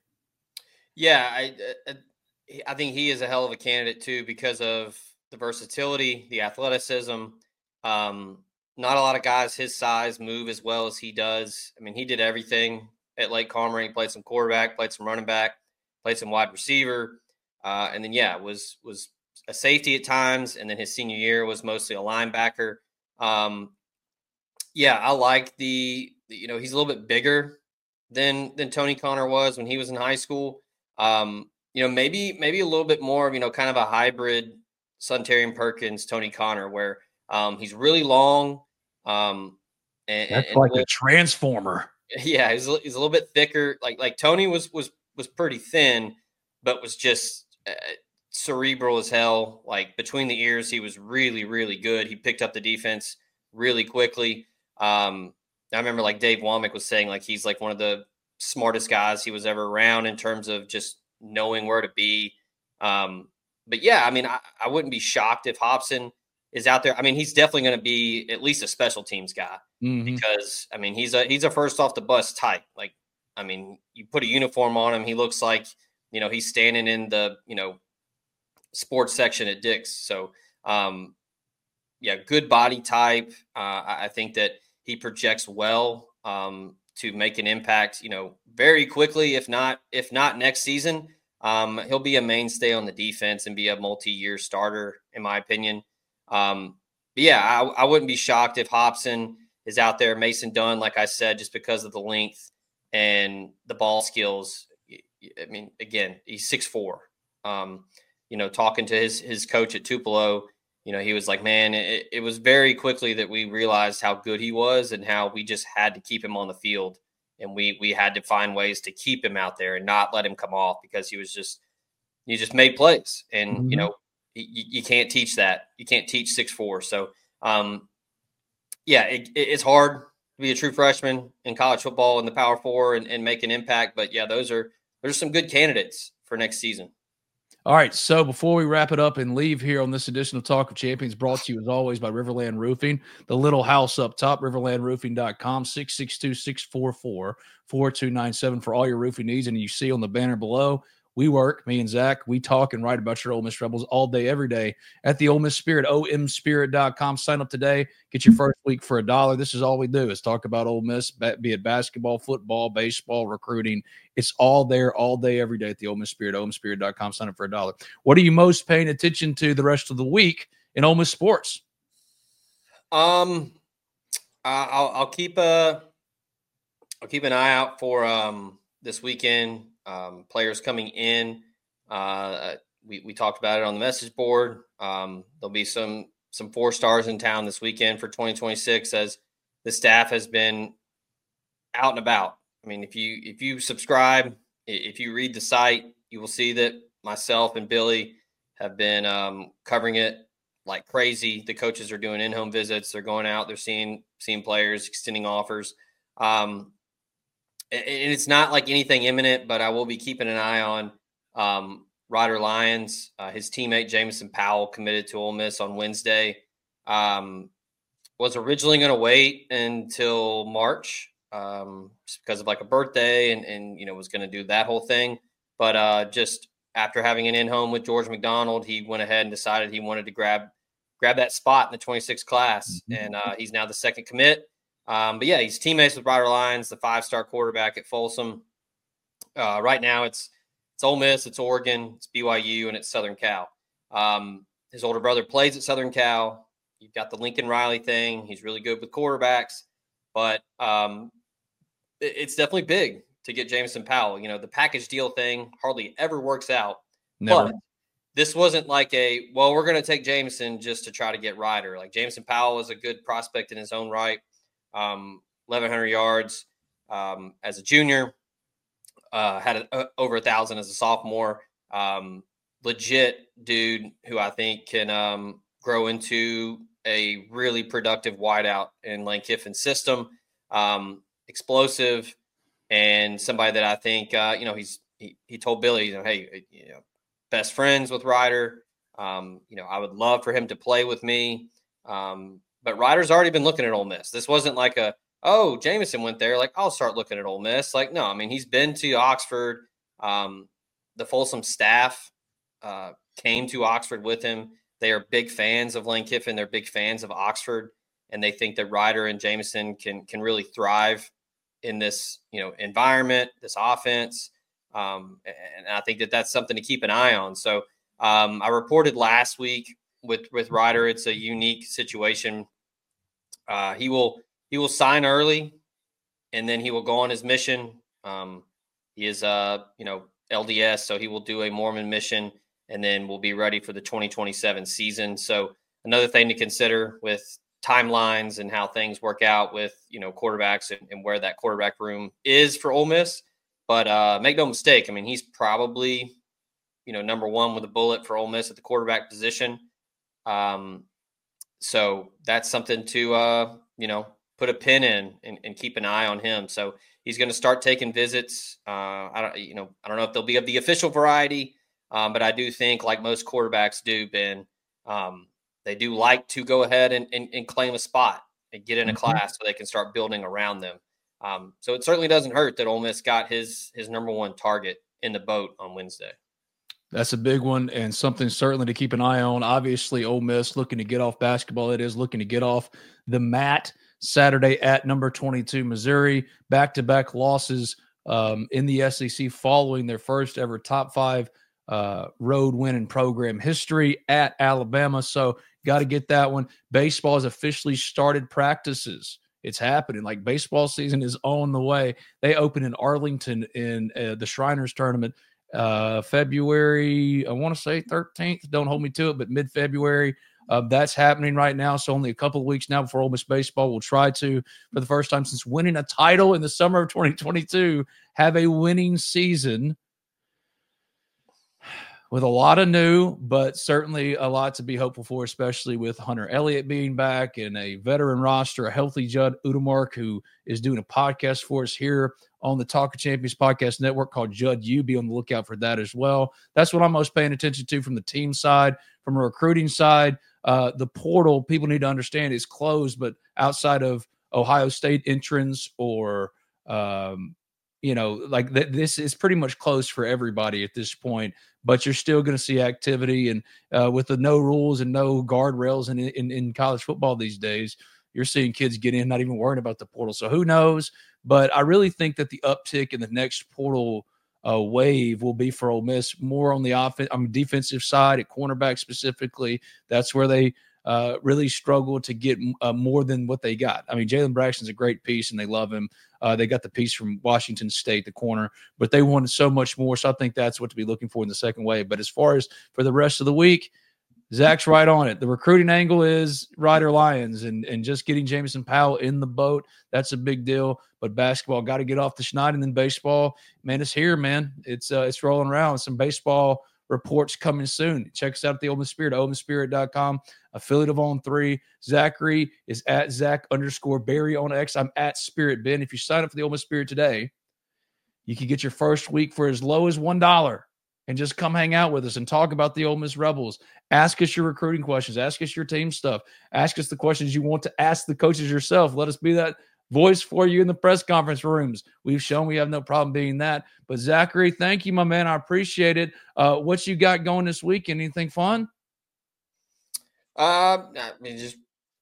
Yeah, I, I I think he is a hell of a candidate too because of the versatility, the athleticism. Um, not a lot of guys his size move as well as he does. I mean, he did everything at Lake Comrie. He played some quarterback, played some running back, played some wide receiver, uh, and then yeah, was was a safety at times. And then his senior year was mostly a linebacker. Um, yeah, I like the, you know, he's a little bit bigger than, than Tony Connor was when he was in high school. Um, you know, maybe, maybe a little bit more of, you know, kind of a hybrid Suntarine Perkins, Tony Connor, where, um, he's really long. Um, and, That's and like a, little, a transformer. Yeah. He's, he's a little bit thicker. Like, like Tony was, was, was pretty thin, but was just, uh, cerebral as hell. Like between the ears, he was really, really good. He picked up the defense really quickly. Um, I remember like Dave Womack was saying, like, he's like one of the smartest guys he was ever around in terms of just knowing where to be. Um, but yeah, I mean, I, I wouldn't be shocked if Hobson is out there. I mean, he's definitely going to be at least a special teams guy mm-hmm. because I mean, he's a, he's a first off the bus type. Like, I mean, you put a uniform on him, he looks like, you know, he's standing in the, you know, sports section at Dick's. So, um, yeah, good body type. Uh, I think that he projects well um, to make an impact, you know, very quickly. If not, if not next season, um, he'll be a mainstay on the defense and be a multi-year starter, in my opinion. Um, but yeah, I, I wouldn't be shocked if Hobson is out there. Mason Dunn, like I said, just because of the length and the ball skills. I mean, again, he's six foot four. Um, You know, talking to his his coach at Tupelo, you know, he was like, man, it, it was very quickly that we realized how good he was and how we just had to keep him on the field. And we we had to find ways to keep him out there and not let him come off because he was just, he just made plays. And, mm-hmm. you know, you, you can't teach that. You can't teach six foot four. So, um, yeah, it, it, it's hard to be a true freshman in college football in the Power Four and, and make an impact. But, yeah, those are those are some good candidates for next season. All right, so before we wrap it up and leave here on this edition of Talk of Champions, brought to you as always by Riverland Roofing, the little house up top, riverland roofing dot com, six six two, six four four, four two nine seven for all your roofing needs. And you see on the banner below, we work, me and Zach, we talk and write about your Ole Miss Rebels all day, every day at the Ole Miss Spirit, O M spirit dot com. Sign up today. Get your first week for a dollar. This is all we do is talk about Ole Miss, be it basketball, football, baseball, recruiting. It's all there all day, every day at the Ole Miss Spirit, O M spirit dot com. Sign up for a dollar. What are you most paying attention to the rest of the week in Ole Miss sports? Um, I'll, I'll keep a, I'll keep an eye out for um this weekend. Um, players coming in. Uh, we we talked about it on the message board. Um, there'll be some some four stars in town this weekend for twenty twenty-six as the staff has been out and about. I mean, if you if you subscribe, if you read the site, you will see that myself and Billy have been um, covering it like crazy. The coaches are doing in-home visits. They're going out. They're seeing seeing players, extending offers. Um, and it's not like anything imminent, but I will be keeping an eye on um, Ryder Lyons. Uh, his teammate Jamison Powell committed to Ole Miss on Wednesday. Um, was originally going to wait until March. Um, just because of like a birthday and, and, you know, was going to do that whole thing. But uh, just after having an in-home with George McDonald, he went ahead and decided he wanted to grab, grab that spot in the twenty-six class. Mm-hmm. And uh, he's now the second commit. Um, but yeah, he's teammates with Ryder Lyons, the five-star quarterback at Folsom. Uh, right now, it's it's Ole Miss, it's Oregon, it's B Y U, and it's Southern Cal. Um, his older brother plays at Southern Cal. You've got the Lincoln Riley thing. He's really good with quarterbacks, but um, it, it's definitely big to get Jamison Powell. You know, the package deal thing hardly ever works out. Never. But this wasn't like a, well, we're going to take Jamison just to try to get Ryder. Like Jamison Powell was a good prospect in his own right. Um, eleven hundred yards um, as a junior, uh, had a, uh, over a thousand as a sophomore. Um, legit dude who I think can um, grow into a really productive wideout in Lane Kiffin's system. Um, explosive and somebody that I think, uh, you know, he's, he, he told Billy, you know, hey, you know, best friends with Ryder. Um, you know, I would love for him to play with me. Um, but Ryder's already been looking at Ole Miss. This wasn't like a, oh, Jamison went there. Like, I'll start looking at Ole Miss. Like, no, I mean, he's been to Oxford. Um, the Folsom staff uh, came to Oxford with him. They are big fans of Lane Kiffin. They're big fans of Oxford. And they think that Ryder and Jamison can, can really thrive in this, you know, environment, this offense. Um, and I think that that's something to keep an eye on. So um, I reported last week with, with Ryder, it's a unique situation. Uh, he will, he will sign early and then he will go on his mission. Um, he is, uh, you know, L D S, so he will do a Mormon mission and then we'll be ready for the twenty twenty-seven season. So another thing to consider with timelines and how things work out with, you know, quarterbacks and, and where that quarterback room is for Ole Miss. But uh, make no mistake, I mean, he's probably, you know, number one with a bullet for Ole Miss at the quarterback position. Um, so that's something to, uh, you know, put a pin in and, and keep an eye on him. So he's going to start taking visits. Uh, I don't, you know, I don't know if they'll be of the official variety, um, but I do think, like most quarterbacks do, Ben, um, they do like to go ahead and, and, and claim a spot and get in a mm-hmm. class so they can start building around them. Um, so it certainly doesn't hurt that Ole Miss got his his number one target in the boat on Wednesday. That's a big one and something certainly to keep an eye on. Obviously, Ole Miss looking to get off basketball. It is looking to get off the mat Saturday at number twenty-two, Missouri. Back-to-back losses um, in the S E C following their first ever top five uh, road win in program history at Alabama. So got to get that one. Baseball has officially started practices. It's happening. Like, baseball season is on the way. They open in Arlington in uh, the Shriners tournament uh, February, I want to say thirteenth. Don't hold me to it, but mid-February. Uh, that's happening right now. So only a couple of weeks now before Ole Miss baseball will try to, for the first time since winning a title in the summer of twenty twenty-two, have a winning season with a lot of new, but certainly a lot to be hopeful for, especially with Hunter Elliott being back and a veteran roster, a healthy Judd Udemark, who is doing a podcast for us here on the Talk of Champions podcast network called Judd U. Be on the lookout for that as well. That's what I'm most paying attention to from the team side. From a recruiting side, uh, the portal, people need to understand, is closed, but outside of Ohio State entrance or, um, you know, like th- this is pretty much closed for everybody at this point. But you're still going to see activity, and uh, with the no rules and no guardrails in, in in college football these days, you're seeing kids get in, not even worrying about the portal. So who knows? But I really think that the uptick in the next portal uh, wave will be for Ole Miss more on the offense, on the defensive side at cornerback specifically. That's where they uh, really struggle to get uh, more than what they got. I mean, Jalen Braxton's a great piece, and they love him. Uh, they got the piece from Washington State, the corner, but they wanted so much more. So I think that's what to be looking for in the second wave. But as far as for the rest of the week, Zach's right on it. The recruiting angle is Ryder Lyons and, and just getting Jamison Powell in the boat. That's a big deal. But basketball got to get off the schneid, and then baseball, man, it's here, man. It's uh, it's rolling around. Some baseball reports coming soon. Check us out at the Ole Miss Spirit, ole miss spirit dot com, affiliate of On three. Zachary is at Zach underscore Barry on X. I'm at Spirit Ben. If you sign up for the Ole Miss Spirit today, you can get your first week for as low as one dollar and just come hang out with us and talk about the Ole Miss Rebels. Ask us your recruiting questions. Ask us your team stuff. Ask us the questions you want to ask the coaches yourself. Let us be that voice for you in the press conference rooms. We've shown we have no problem being that. But Zachary, thank you, my man. I appreciate it. Uh, what you got going this weekend? Anything fun? Uh, I mean, just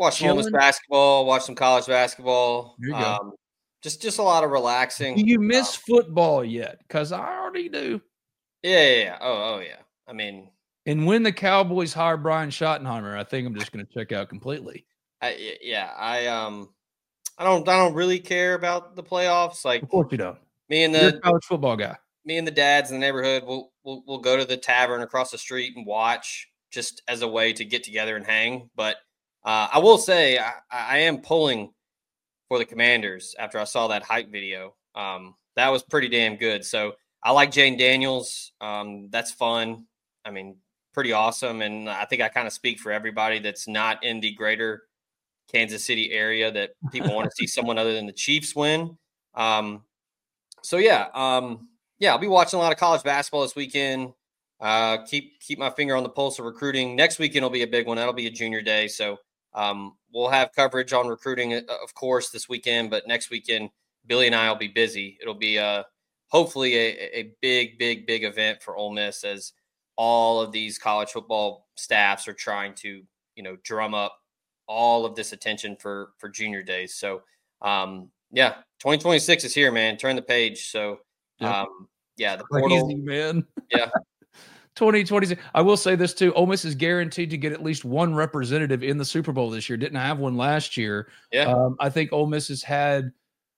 Watch some Ole Miss basketball, watch some college basketball. There you go. Um, just just a lot of relaxing. Do you miss um, football yet? Because I already do. Yeah, yeah, yeah. Oh, oh, yeah. I mean, and when the Cowboys hire Brian Schottenheimer, I think I'm just going to check out completely. I, yeah, I um, I don't, I don't really care about the playoffs. Like, of course you don't. Me and the You're a college football guy. Me and the dads in the neighborhood, we'll we'll we'll go to the tavern across the street and watch, just as a way to get together and hang. But uh, I will say, I, I am pulling for the Commanders after I saw that hype video. Um, that was pretty damn good. So I like Jane Daniels. Um, that's fun. I mean, pretty awesome. And I think I kind of speak for everybody that's not in the greater Kansas City area that people want to see someone other than the Chiefs win. Um, so, yeah, um, yeah, I'll be watching a lot of college basketball this weekend. Uh, keep keep my finger on the pulse of recruiting. Next weekend will be a big one. That'll be a junior day. So um, we'll have coverage on recruiting, of course, this weekend. But next weekend, Billy and I will be busy. It'll be uh, hopefully a, a big, big, big event for Ole Miss as all of these college football staffs are trying to, you know, drum up all of this attention for for junior days. So, um, yeah, twenty twenty-six is here, man. Turn the page. So, um, yeah, the portal, crazy, man. Yeah. twenty twenty-six. I will say this too. Ole Miss is guaranteed to get at least one representative in the Super Bowl this year. Didn't have one last year. Yeah. Um, I think Ole Miss has had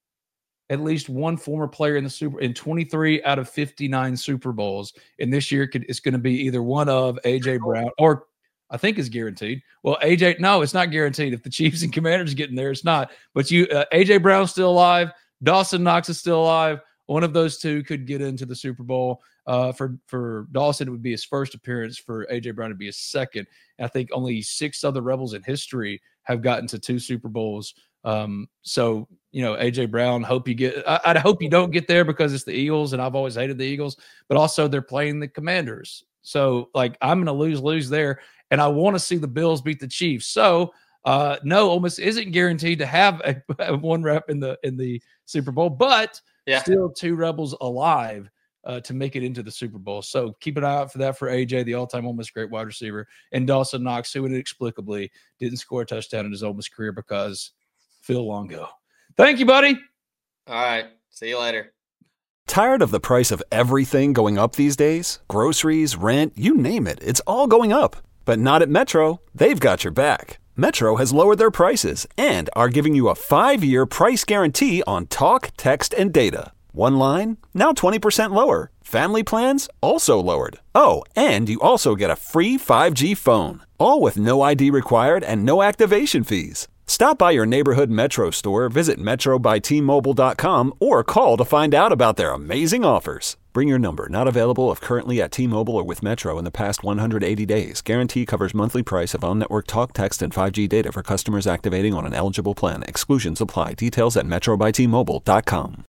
at least one former player in the Super in twenty-three out of fifty-nine Super Bowls. And this year could, it's going to be either one of A J Brown or I think is guaranteed. Well, A J, no, it's not guaranteed. If the Chiefs and Commanders get in there, it's not. But you, uh, A J Brown's still alive. Dawson Knox is still alive. One of those two could get into the Super Bowl. Uh, for for Dawson, it would be his first appearance. For A J Brown, it'd be his second. And I think only six other Rebels in history have gotten to two Super Bowls. Um, so you know, A J Brown, hope you get. I, I hope you don't get there because it's the Eagles, and I've always hated the Eagles. But also, they're playing the Commanders, so like I'm going to lose lose there, and I want to see the Bills beat the Chiefs. So uh, no, Ole Miss isn't guaranteed to have a, a one rep in the in the Super Bowl, but yeah. still two Rebels alive. Uh, to make it into the Super Bowl. So keep an eye out for that for A J, the all-time Ole Miss great wide receiver, and Dawson Knox, who inexplicably didn't score a touchdown in his Ole Miss career because Phil Longo. Thank you, buddy. All right. See you later. Tired of the price of everything going up these days? Groceries, rent, you name it. It's all going up. But not at Metro. They've got your back. Metro has lowered their prices and are giving you a five-year price guarantee on talk, text, and data. One line, now twenty percent lower. Family plans, also lowered. Oh, and you also get a free five G phone. All with no I D required and no activation fees. Stop by your neighborhood Metro store, visit metro by T Mobile dot com, or call to find out about their amazing offers. Bring your number, not available if currently at T-Mobile or with Metro in the past one hundred eighty days. Guarantee covers monthly price of on-network talk, text, and five G data for customers activating on an eligible plan. Exclusions apply. Details at metro by T Mobile dot com.